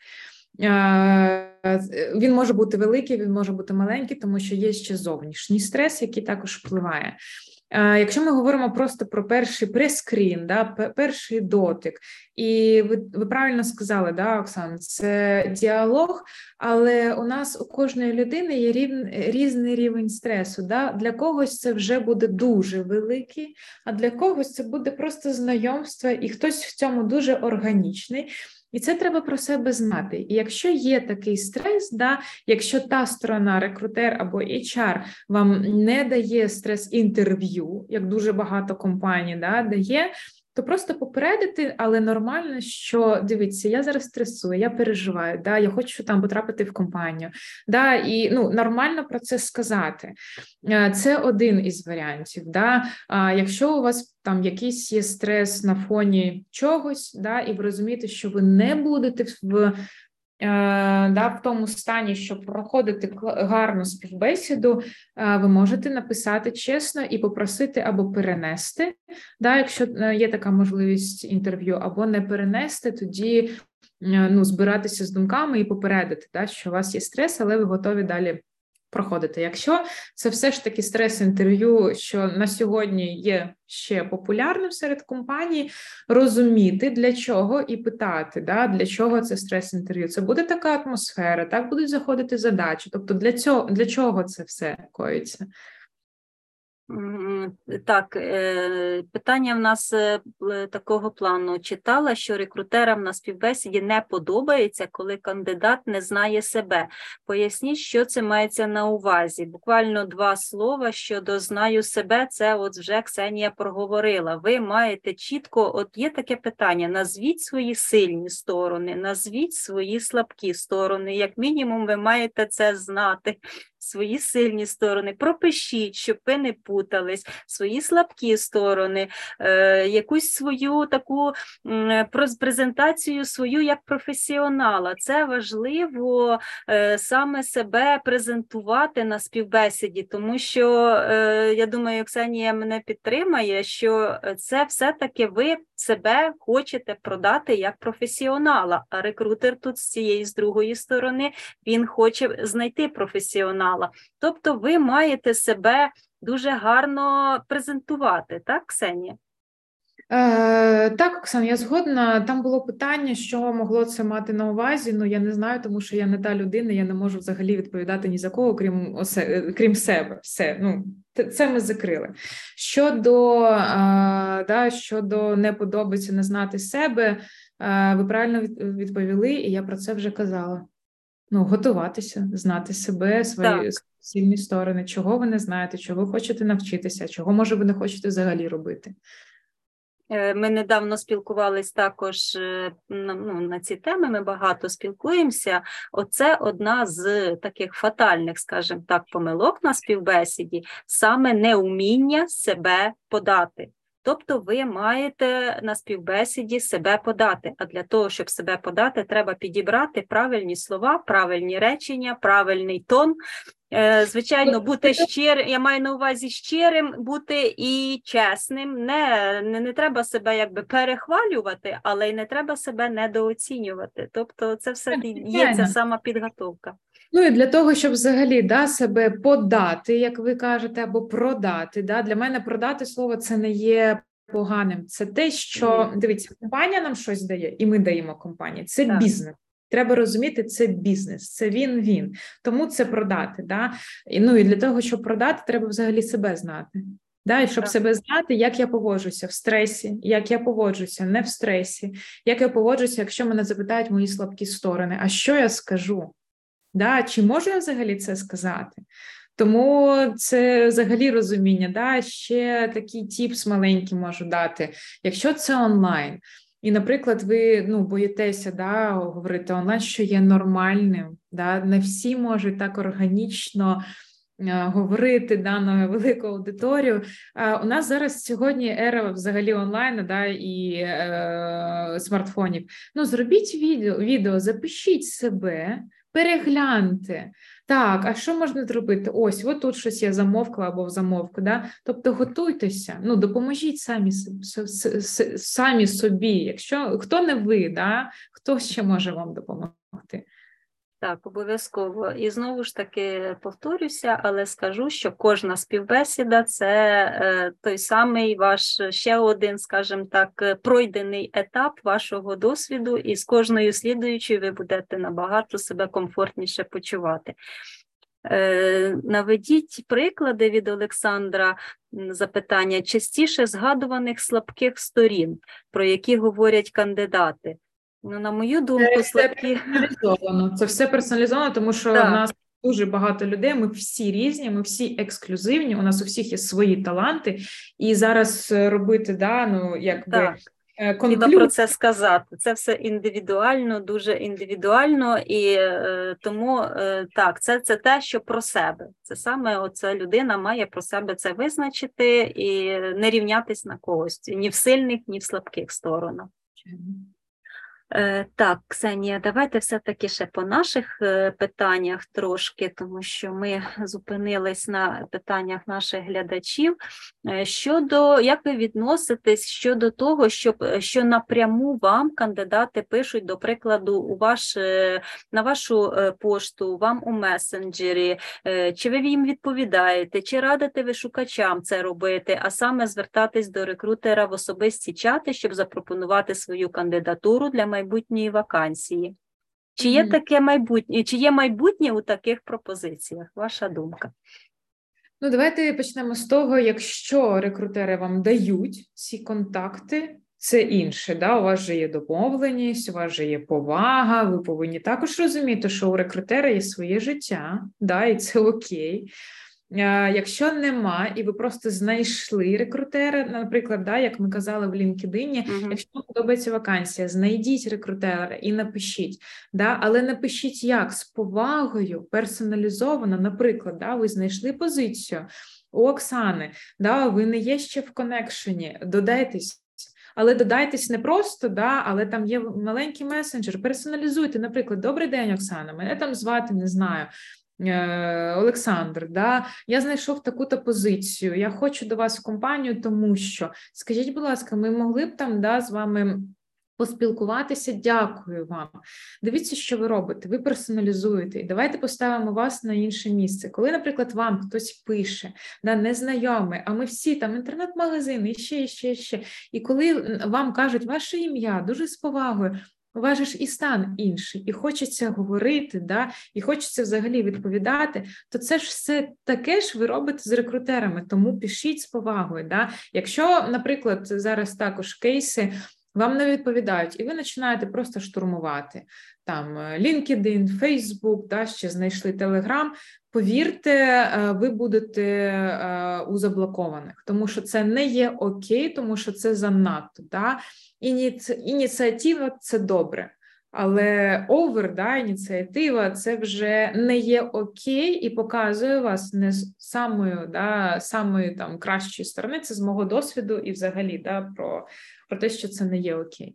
Він може бути великий, він може бути маленький, тому що є ще зовнішній стрес, який також впливає. Якщо ми говоримо просто про перший прескрін, да, перший дотик, і ви правильно сказали, да, Оксана, це діалог, але у нас у кожної людини є різний рівень стресу. Да? Для когось це вже буде дуже великий, а для когось це буде просто знайомство, і хтось в цьому дуже органічний. І це треба про себе знати. І якщо є такий стрес, да, якщо та сторона, рекрутер або HR, вам не дає стрес-інтерв'ю, як дуже багато компаній да, дає, то просто попередити, але нормально, що дивіться, я зараз стресую, я переживаю, да, я хочу там потрапити в компанію, да, і нормально про це сказати. Це один із варіантів. Да. Якщо у вас там якийсь є стрес на фоні чогось, да, і ви розумієте, що ви не будете в тому стані, щоб проходити гарну співбесіду, ви можете написати чесно і попросити або перенести, да, якщо є така можливість інтерв'ю, або не перенести, тоді збиратися з думками і попередити, да, що у вас є стрес, але ви готові далі проходити. Якщо це все ж таки стрес-інтерв'ю, що на сьогодні є ще популярним серед компаній, розуміти для чого і питати, да, для чого це стрес-інтерв'ю. Це буде така атмосфера, так будуть заходити задачі. Тобто для чого це все коїться? Так, питання в нас такого плану. Читала, що рекрутерам на співбесіді не подобається, коли кандидат не знає себе. Поясніть, що це мається на увазі. Буквально 2 слова щодо «знаю себе», це от вже Ксенія проговорила. Ви маєте чітко, от є таке питання, назвіть свої сильні сторони, назвіть свої слабкі сторони. Як мінімум ви маєте це знати. Свої сильні сторони, пропишіть, щоб ви не путались, свої слабкі сторони, якусь свою таку презентацію свою як професіонала. Це важливо саме себе презентувати на співбесіді, тому що, я думаю, Ксенія мене підтримає, що це все-таки ви себе хочете продати як професіонала, а рекрутер тут з цієї, з другої сторони, він хоче знайти професіонала. Тобто ви маєте себе дуже гарно презентувати, так, Ксенія? Так, Оксана, я згодна. Там було питання, що могло це мати на увазі. Я не знаю, тому що я не та людина, я не можу взагалі відповідати ні за кого, крім себе. Все, це ми закрили. Щодо не подобається не знати себе, ви правильно відповіли, і я про це вже казала. Готуватися, знати себе, свої сильні сторони, чого ви не знаєте, чого ви хочете навчитися, чого, може, ви не хочете взагалі робити. Ми недавно спілкувались також на ці теми, ми багато спілкуємося. Оце одна з таких фатальних, скажімо так, помилок на співбесіді, саме неуміння себе подати. Тобто ви маєте на співбесіді себе подати, а для того, щоб себе подати, треба підібрати правильні слова, правильні речення, правильний тон. Звичайно, бути щирим, я маю на увазі щирим, бути і чесним, не треба себе якби перехвалювати, але й не треба себе недооцінювати. Тобто це все є ця сама підготовка. І для того, щоб взагалі себе подати, як ви кажете, або продати. Для мене продати слово це не є поганим. Це те, що, дивіться, компанія нам щось дає, і ми даємо компанії. Це бізнес. Треба розуміти, це бізнес, це він-він. Тому це продати. І для того, щоб продати, треба взагалі себе знати. І щоб себе знати, як я поводжуся в стресі, як я поводжуся не в стресі, як я поводжуся, якщо мене запитають мої слабкі сторони. А що я скажу? Чи можу я взагалі це сказати? Тому це взагалі розуміння. Ще такий тіпс маленький можу дати. Якщо це онлайн, і, наприклад, ви боїтеся говорити онлайн, що є нормальним, не всі можуть так органічно говорити даною велику аудиторію. У нас зараз сьогодні ера взагалі онлайну і смартфонів. Зробіть відео, запишіть себе, перегляньте. Так, а що можна зробити? Ось тут щось я замовкла або в замовку. Тобто готуйтеся, допоможіть самі собі. Якщо хто не ви, хто ще може вам допомогти? Так, обов'язково. І знову ж таки повторюся, але скажу, що кожна співбесіда – це той самий ваш ще один, скажімо так, пройдений етап вашого досвіду, і з кожною слідуючою ви будете набагато себе комфортніше почувати. Наведіть приклади від Олександра запитання частіше згадуваних слабких сторін, про які говорять кандидати. На мою думку, це все персоналізовано, тому що в нас дуже багато людей, ми всі різні, ми всі ексклюзивні, у нас у всіх є свої таланти, і зараз робити, Так. Хотіла про це сказати. Це все індивідуально, дуже індивідуально, і тому так, це те, що про себе. Це саме оця людина має про себе це визначити і не рівнятись на когось, ні в сильних, ні в слабких сторонах. Так, Ксенія, давайте все-таки ще по наших питаннях трошки, тому що ми зупинились на питаннях наших глядачів. Як ви відноситесь щодо того, що напряму вам кандидати пишуть, до прикладу, на вашу пошту, вам у месенджері, чи ви їм відповідаєте, чи радите ви шукачам це робити, а саме звертатись до рекрутера в особисті чати, щоб запропонувати свою кандидатуру для майбутньої вакансії? Чи є таке майбутнє, чи є майбутнє у таких пропозиціях? Ваша думка? Давайте почнемо з того, якщо рекрутери вам дають ці контакти, це інше, у вас же є домовленість, у вас же є повага, ви повинні також розуміти, що у рекрутера є своє життя, і це окей. Якщо нема, і ви просто знайшли рекрутера, наприклад, як ми казали в LinkedIn, якщо вам подобається вакансія, знайдіть рекрутера і напишіть. Але напишіть як? З повагою, персоналізовано. Наприклад, ви знайшли позицію у Оксани, ви не є ще в коннекшені, додайтесь. Але додайтесь не просто, але там є маленький месенджер, персоналізуйте, наприклад, «Добрий день, Оксана, мене там звати, не знаю, Олександр, я знайшов таку-то позицію, я хочу до вас в компанію, тому що, скажіть, будь ласка, ми могли б там, з вами поспілкуватися, дякую вам. Дивіться, що ви робите, ви персоналізуєте, і давайте поставимо вас на інше місце. Коли, наприклад, вам хтось пише, незнайомий, а ми всі там інтернет-магазини, і ще, і коли вам кажуть ваше ім'я, дуже з повагою, у вас ж і стан інший, і хочеться говорити, і хочеться взагалі відповідати, то це ж все таке ж ви робите з рекрутерами, тому пишіть з повагою. Якщо, наприклад, зараз також кейси, вам не відповідають, і ви починаєте просто штурмувати. Там LinkedIn, Facebook, ще знайшли Telegram. Повірте, ви будете у заблокованих, тому що це не є окей, тому що це занадто. Ініціатива – це добре, але ініціатива – це вже не є окей і показує вас не з самої там кращої сторони, це з мого досвіду і взагалі про те, що це не є окей.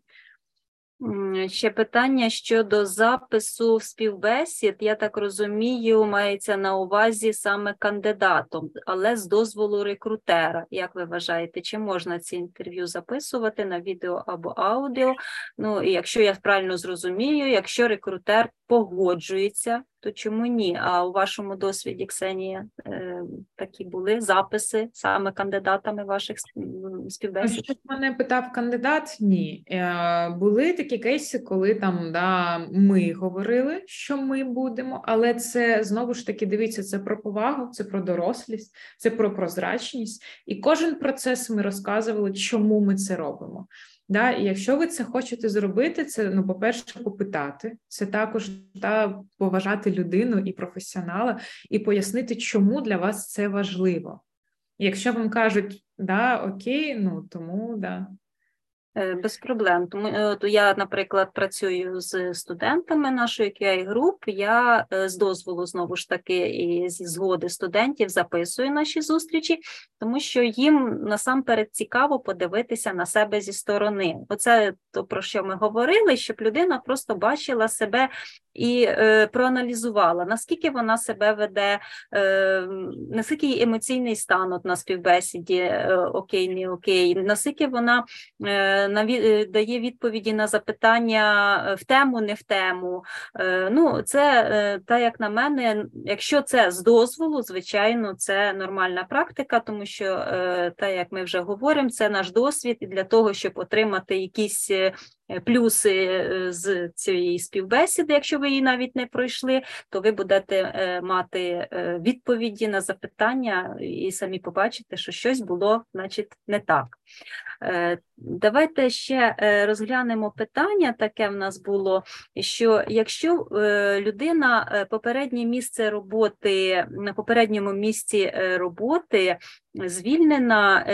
Ще питання щодо запису в співбесід, я так розумію, мається на увазі саме кандидатом, але з дозволу рекрутера. Як ви вважаєте, чи можна ці інтерв'ю записувати на відео або аудіо? І якщо я правильно зрозумію, якщо рекрутер погоджується, то чому ні? А у вашому досвіді, Ксенія, такі були записи саме кандидатами ваших співбесід? Що мене питав кандидат? Ні. Були такі кейси, коли там ми говорили, що ми будемо, але це, знову ж таки, дивіться, це про повагу, це про дорослість, це про прозрачність. І кожен процес ми розказували, чому ми це робимо. І якщо ви це хочете зробити, це, по-перше, попитати, це також поважати людину і професіонала, і пояснити, чому для вас це важливо. І якщо вам кажуть, окей, тому. Без проблем. Тому я, наприклад, працюю з студентами нашої QA-груп, я з дозволу, знову ж таки, і зі згоди студентів записую наші зустрічі, тому що їм насамперед цікаво подивитися на себе зі сторони. Оце то, про що ми говорили, щоб людина просто бачила себе і проаналізувала, наскільки вона себе веде, наскільки її емоційний стан на співбесіді, окей, не окей, наскільки вона дає відповіді на запитання в тему, не в тему. Це, так як на мене, якщо це з дозволу, звичайно, це нормальна практика, тому що, так як ми вже говоримо, це наш досвід, і для того, щоб отримати якісь плюси з цієї співбесіди, якщо ви її навіть не пройшли, то ви будете мати відповіді на запитання і самі побачите, що щось було, значить, не так. Давайте ще розглянемо питання, таке в нас було, що якщо людина на попередньому місці роботи звільнена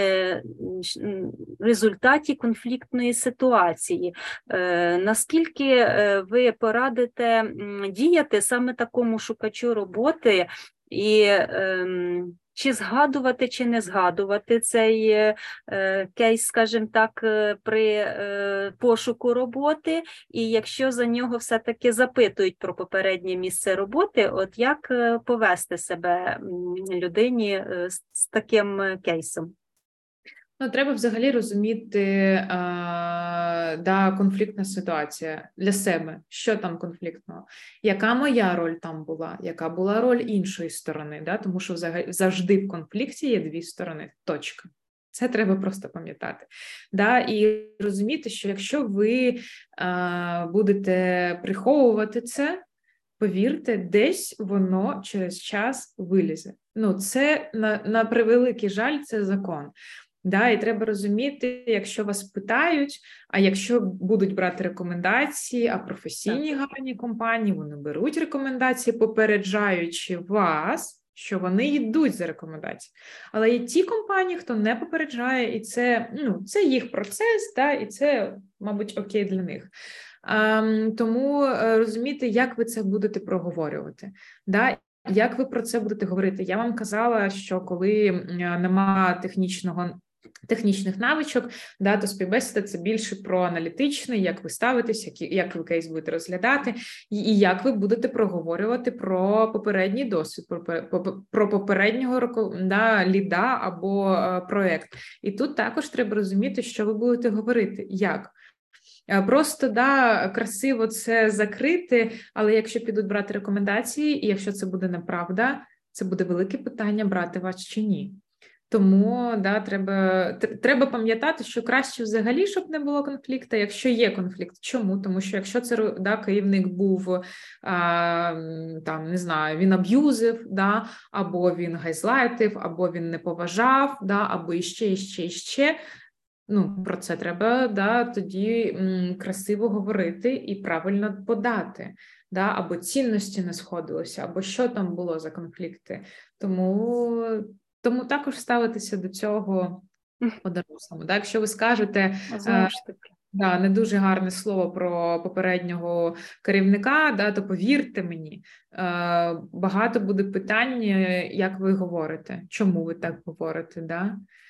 в результаті конфліктної ситуації, наскільки ви порадите діяти саме такому шукачу роботи і чи згадувати, чи не згадувати цей кейс, скажімо так, при пошуку роботи, і якщо за нього все-таки запитують про попереднє місце роботи, от як повести себе людині з таким кейсом? Ну, треба взагалі розуміти, конфліктна ситуація для себе, що там конфліктного, яка моя роль там була, яка була роль іншої сторони, тому що завжди в конфлікті є дві сторони, точка. Це треба просто пам'ятати. І розуміти, що якщо ви будете приховувати це, повірте, десь воно через час вилізе. Це, на превеликий жаль, це закон. І треба розуміти, якщо вас питають, а якщо будуть брати рекомендації, а професійні гарні компанії, вони беруть рекомендації, попереджаючи вас, що вони йдуть за рекомендації. Але є ті компанії, хто не попереджає, і це їх процес, і це, мабуть, окей для них. Тому розуміти, як ви це будете проговорювати. Як ви про це будете говорити? Я вам казала, що коли нема технічних навичок, то співбесіда – це більше про аналітичний, як ви ставитесь, як ви кейс будете розглядати, і як ви будете проговорювати про попередній досвід, про попереднього ліда або проєкт. І тут також треба розуміти, що ви будете говорити, як. Просто, красиво це закрити, але якщо підуть брати рекомендації, і якщо це буде неправда, це буде велике питання, брати вас чи ні. Тому, треба пам'ятати, що краще взагалі, щоб не було конфлікту, якщо є конфлікт. Чому? Тому що якщо це, керівник був, не знаю, він аб'юзив, або він гайзлайтив, або він не поважав, або іще, про це треба, тоді красиво говорити і правильно подати, або цінності не сходилися, або що там було за конфлікти. Тому також ставитися до цього по-дорослому. Якщо ви скажете не дуже гарне слово про попереднього керівника, то повірте мені, багато буде питань, як ви говорите, чому ви так говорите,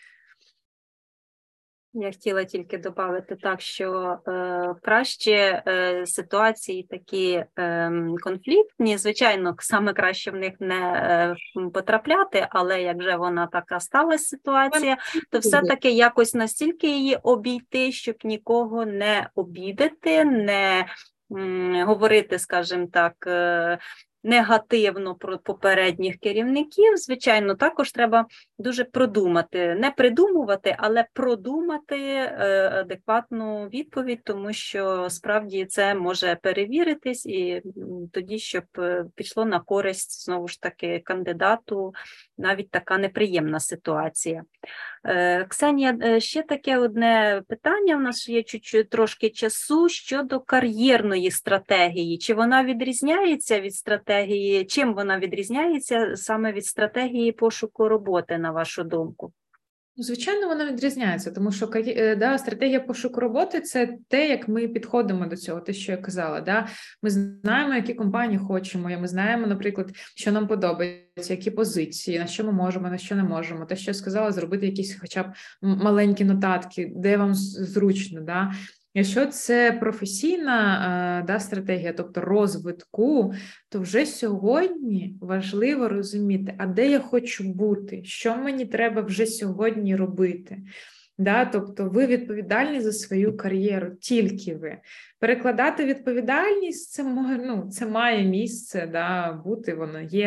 Я хотіла тільки додати так, що краще ситуації такі конфліктні, звичайно, саме краще в них не потрапляти, але як вже вона така сталася ситуація, то все-таки якось настільки її обійти, щоб нікого не обідати, не говорити, скажімо так, негативно про попередніх керівників, звичайно, також треба дуже продумати, не придумувати, але продумати адекватну відповідь, тому що справді це може перевіритись і тоді, щоб пішло на користь, знову ж таки, кандидату, навіть така неприємна ситуація. Ксенія, ще таке одне питання, в нас є трошки часу щодо кар'єрної стратегії. Чи вона відрізняється від стратегії, чим вона відрізняється саме від стратегії пошуку роботи, на вашу думку? Звичайно, вона відрізняється, тому що стратегія пошуку роботи – це те, як ми підходимо до цього, те, що я казала. Ми знаємо, які компанії хочемо, і ми знаємо, наприклад, що нам подобається, які позиції, на що ми можемо, на що не можемо. Те, що я сказала, зробити якісь хоча б маленькі нотатки, де вам зручно, Якщо це професійна стратегія, тобто розвитку, то вже сьогодні важливо розуміти, а де я хочу бути, що мені треба вже сьогодні робити. Тобто ви відповідальні за свою кар'єру, тільки ви. Перекладати відповідальність, це має місце бути, воно є,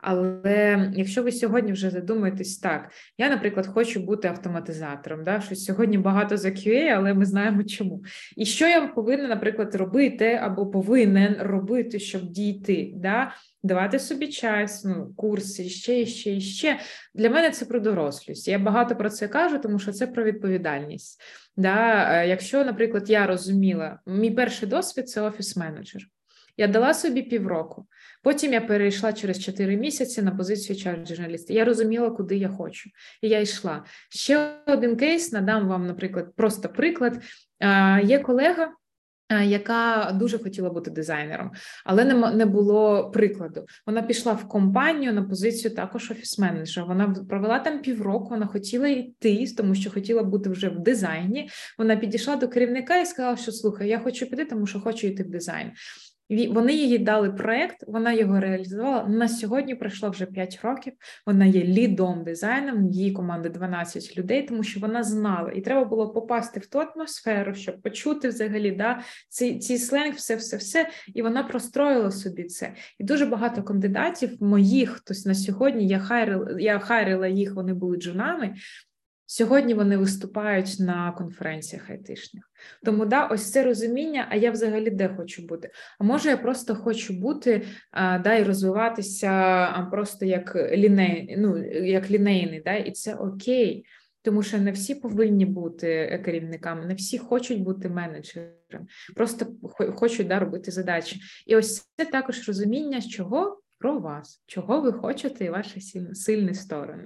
Але якщо ви сьогодні вже задумаєтесь так, я, наприклад, хочу бути автоматизатором, да, що сьогодні багато за QA, але ми знаємо чому. І що я повинна, наприклад, робити або повинен робити, щоб дійти, да? Давати собі час, курси, ще. Для мене це про дорослість. Я багато про це кажу, тому що це про відповідальність. Да? Якщо, наприклад, я розуміла, мій перший досвід – це офіс-менеджер. Я дала собі півроку. Потім я перейшла через 4 місяці на позицію HR-журналіста. Я розуміла, куди я хочу. І я йшла. Ще один кейс, надам вам, наприклад, просто приклад. Є колега, яка дуже хотіла бути дизайнером, але не було прикладу. Вона пішла в компанію на позицію також офіс-менеджера. Вона провела там півроку, вона хотіла йти, тому що хотіла бути вже в дизайні. Вона підійшла до керівника і сказала, що слухай, я хочу піти, тому що хочу йти в дизайн. Вони їй дали проєкт, вона його реалізувала. На сьогодні пройшло вже 5 років, вона є лідом дизайном, її команди 12 людей, тому що вона знала. І треба було попасти в ту атмосферу, щоб почути взагалі цей сленг, все. І вона простроїла собі це. І дуже багато кандидатів моїх, хтось на сьогодні, я хайрила їх, вони були джунами. Сьогодні вони виступають на конференціях айтишних. Тому, ось це розуміння, а я взагалі де хочу бути? А може я просто хочу бути, і розвиватися просто як лінейний, і це окей. Тому що не всі повинні бути керівниками, не всі хочуть бути менеджерами, просто хочуть робити задачі. І ось це також розуміння, чого про вас, чого ви хочете і ваші сильні сторони.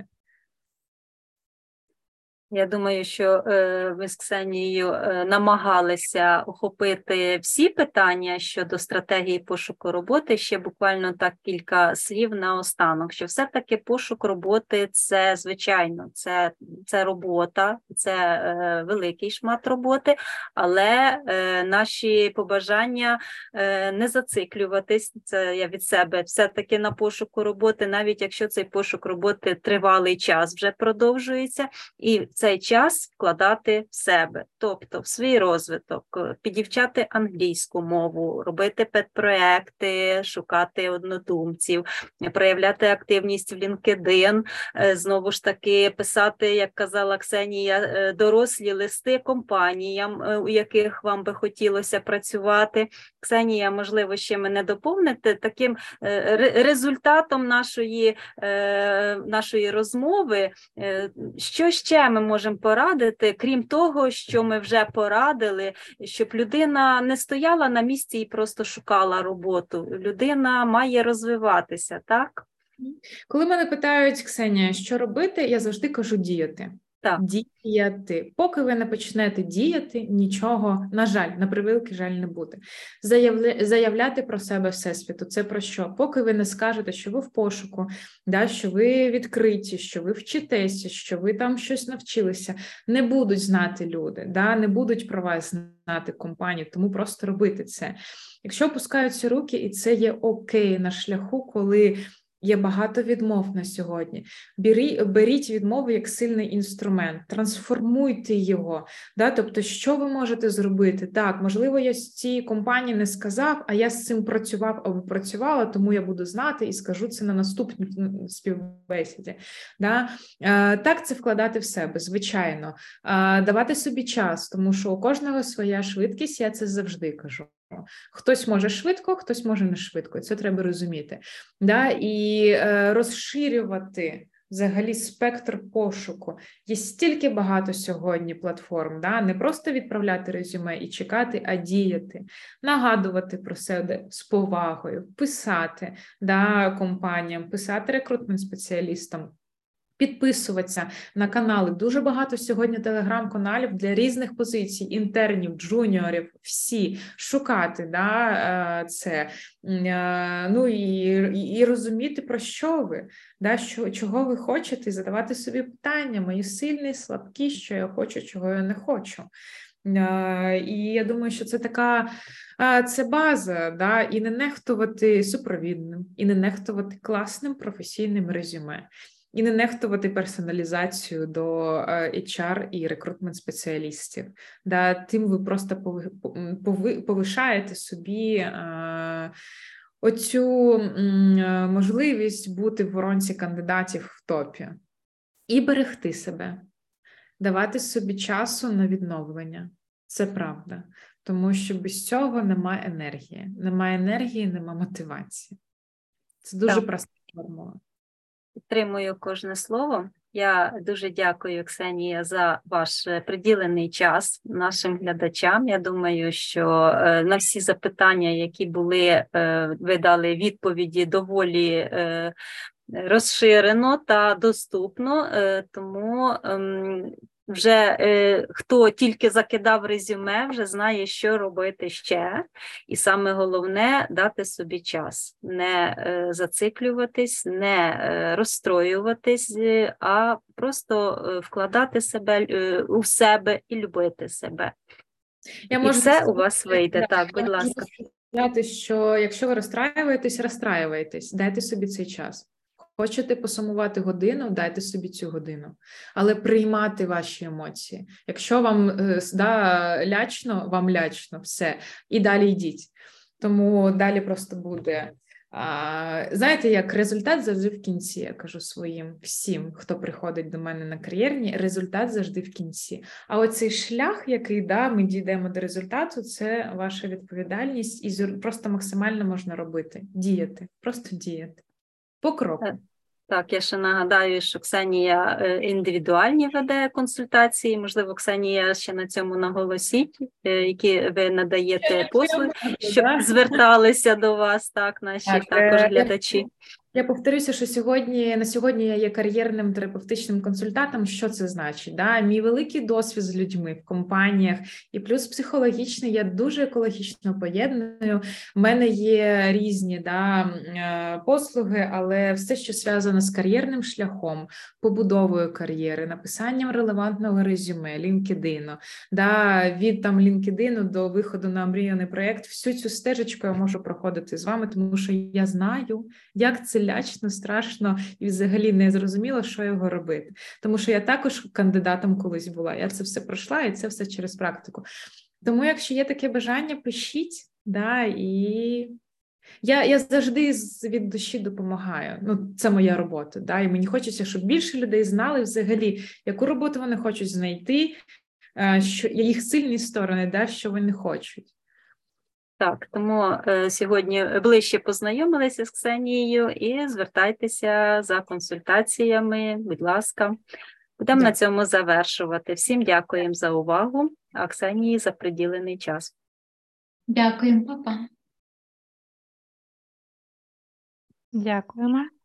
Я думаю, що ми з Ксенією намагалися охопити всі питання щодо стратегії пошуку роботи. Ще буквально так кілька слів наостанок, що все-таки пошук роботи – це, звичайно, це робота, це великий шмат роботи, але наші побажання не зациклюватись, це я від себе, все-таки на пошуку роботи, навіть якщо цей пошук роботи тривалий час вже продовжується, і цей час вкладати в себе, тобто в свій розвиток, підівчати англійську мову, робити педпроекти, шукати однодумців, проявляти активність в LinkedIn, знову ж таки писати, як казала Ксенія, дорослі листи компаніям, у яких вам би хотілося працювати. Ксенія, можливо, ще мене доповнити, таким результатом нашої розмови, що ще ми можемо порадити, крім того, що ми вже порадили, щоб людина не стояла на місці і просто шукала роботу. Людина має розвиватися, так? Коли мене питають, Ксенія, що робити, я завжди кажу діяти. Так. Діяти. Поки ви не почнете діяти, нічого, на жаль, на превеликий жаль, не буде. Заявляти про себе всесвіту. Це про що? Поки ви не скажете, що ви в пошуку, що ви відкриті, що ви вчитеся, що ви там щось навчилися, не будуть знати люди, не будуть про вас знати компанії, тому просто робити це. Якщо опускаються руки, і це є окей на шляху, коли є багато відмов на сьогодні. Беріть відмови як сильний інструмент, трансформуйте його. Тобто, що ви можете зробити? Так, можливо, я з цієї компанії не сказав, а я з цим працював або працювала, тому я буду знати і скажу це на наступній співбесіді. Так, це вкладати в себе, звичайно. Давати собі час, тому що у кожного своя швидкість, я це завжди кажу. Хтось може швидко, хтось може не швидко. Це треба розуміти. І розширювати взагалі спектр пошуку. Є стільки багато сьогодні платформ, не просто відправляти резюме і чекати, а діяти, нагадувати про себе з повагою, писати компаніям, писати рекрутмент-спеціалістам, підписуватися на канали. Дуже багато сьогодні телеграм-каналів для різних позицій, інтернів, джуніорів, всі. Шукати це. І розуміти, про що ви, чого ви хочете, і задавати собі питання, мої сильні, слабкі, що я хочу, чого я не хочу. І я думаю, що це така, це база, і не нехтувати супровідним, і не нехтувати класним професійним резюме. І не нехтувати персоналізацію до HR і рекрутмент-спеціалістів. Тим ви просто повишаєте собі оцю можливість бути в воронці кандидатів в топі і берегти себе, давати собі часу на відновлення. Це правда. Тому що без цього немає енергії. Немає енергії, немає мотивації. Це дуже проста формула. Підтримую кожне слово. Я дуже дякую, Ксенія, за ваш приділений час нашим глядачам. Я думаю, що на всі запитання, які були, ви дали відповіді доволі розширено та доступно, тому вже хто тільки закидав резюме, вже знає, що робити ще. І саме головне – дати собі час. Не зациклюватись, не розстроюватись, а просто вкладати себе у себе і любити себе. І все у вас вийде. Так, будь ласка. Сказати, що якщо ви розстраюєтесь, дайте собі цей час. Хочете посумувати годину, дайте собі цю годину. Але приймати ваші емоції. Якщо вам лячно, вам лячно, все. І далі йдіть. Тому далі просто буде... знаєте, як результат завжди в кінці, я кажу всім, хто приходить до мене на кар'єрні, результат завжди в кінці. А оцей шлях, який, ми дійдемо до результату, це ваша відповідальність, і просто максимально можна робити, діяти, просто діяти. По кроку. Так, я ще нагадаю, що Ксенія індивідуальні веде консультації. Можливо, Ксенія ще на цьому наголосіть, які ви надаєте послуги, щоб зверталися до вас, так, наші також глядачі. Я повторюся, що на сьогодні я є кар'єрним терапевтичним консультантом. Що це значить? Мій великий досвід з людьми в компаніях і плюс психологічний, я дуже екологічно поєдную. У мене є різні послуги, але все, що зв'язано з кар'єрним шляхом, побудовою кар'єри, написанням релевантного резюме, LinkedIn, від LinkedIn до виходу на омріяний проєкт, всю цю стежечку я можу проходити з вами, тому що я знаю, як це лячно, страшно і взагалі не зрозуміла, що його робити. Тому що я також кандидатом колись була, я це все пройшла, і це все через практику. Тому, якщо є таке бажання, пишіть, і я завжди від душі допомагаю. Це моя робота, і мені хочеться, щоб більше людей знали взагалі, яку роботу вони хочуть знайти, що їх сильні сторони, що вони хочуть. Так, тому сьогодні ближче познайомилися з Ксенією і звертайтеся за консультаціями, будь ласка. Будемо на цьому завершувати. Всім дякуємо за увагу, а Ксенії за приділений час. Дякуємо, па-па. Дякуємо.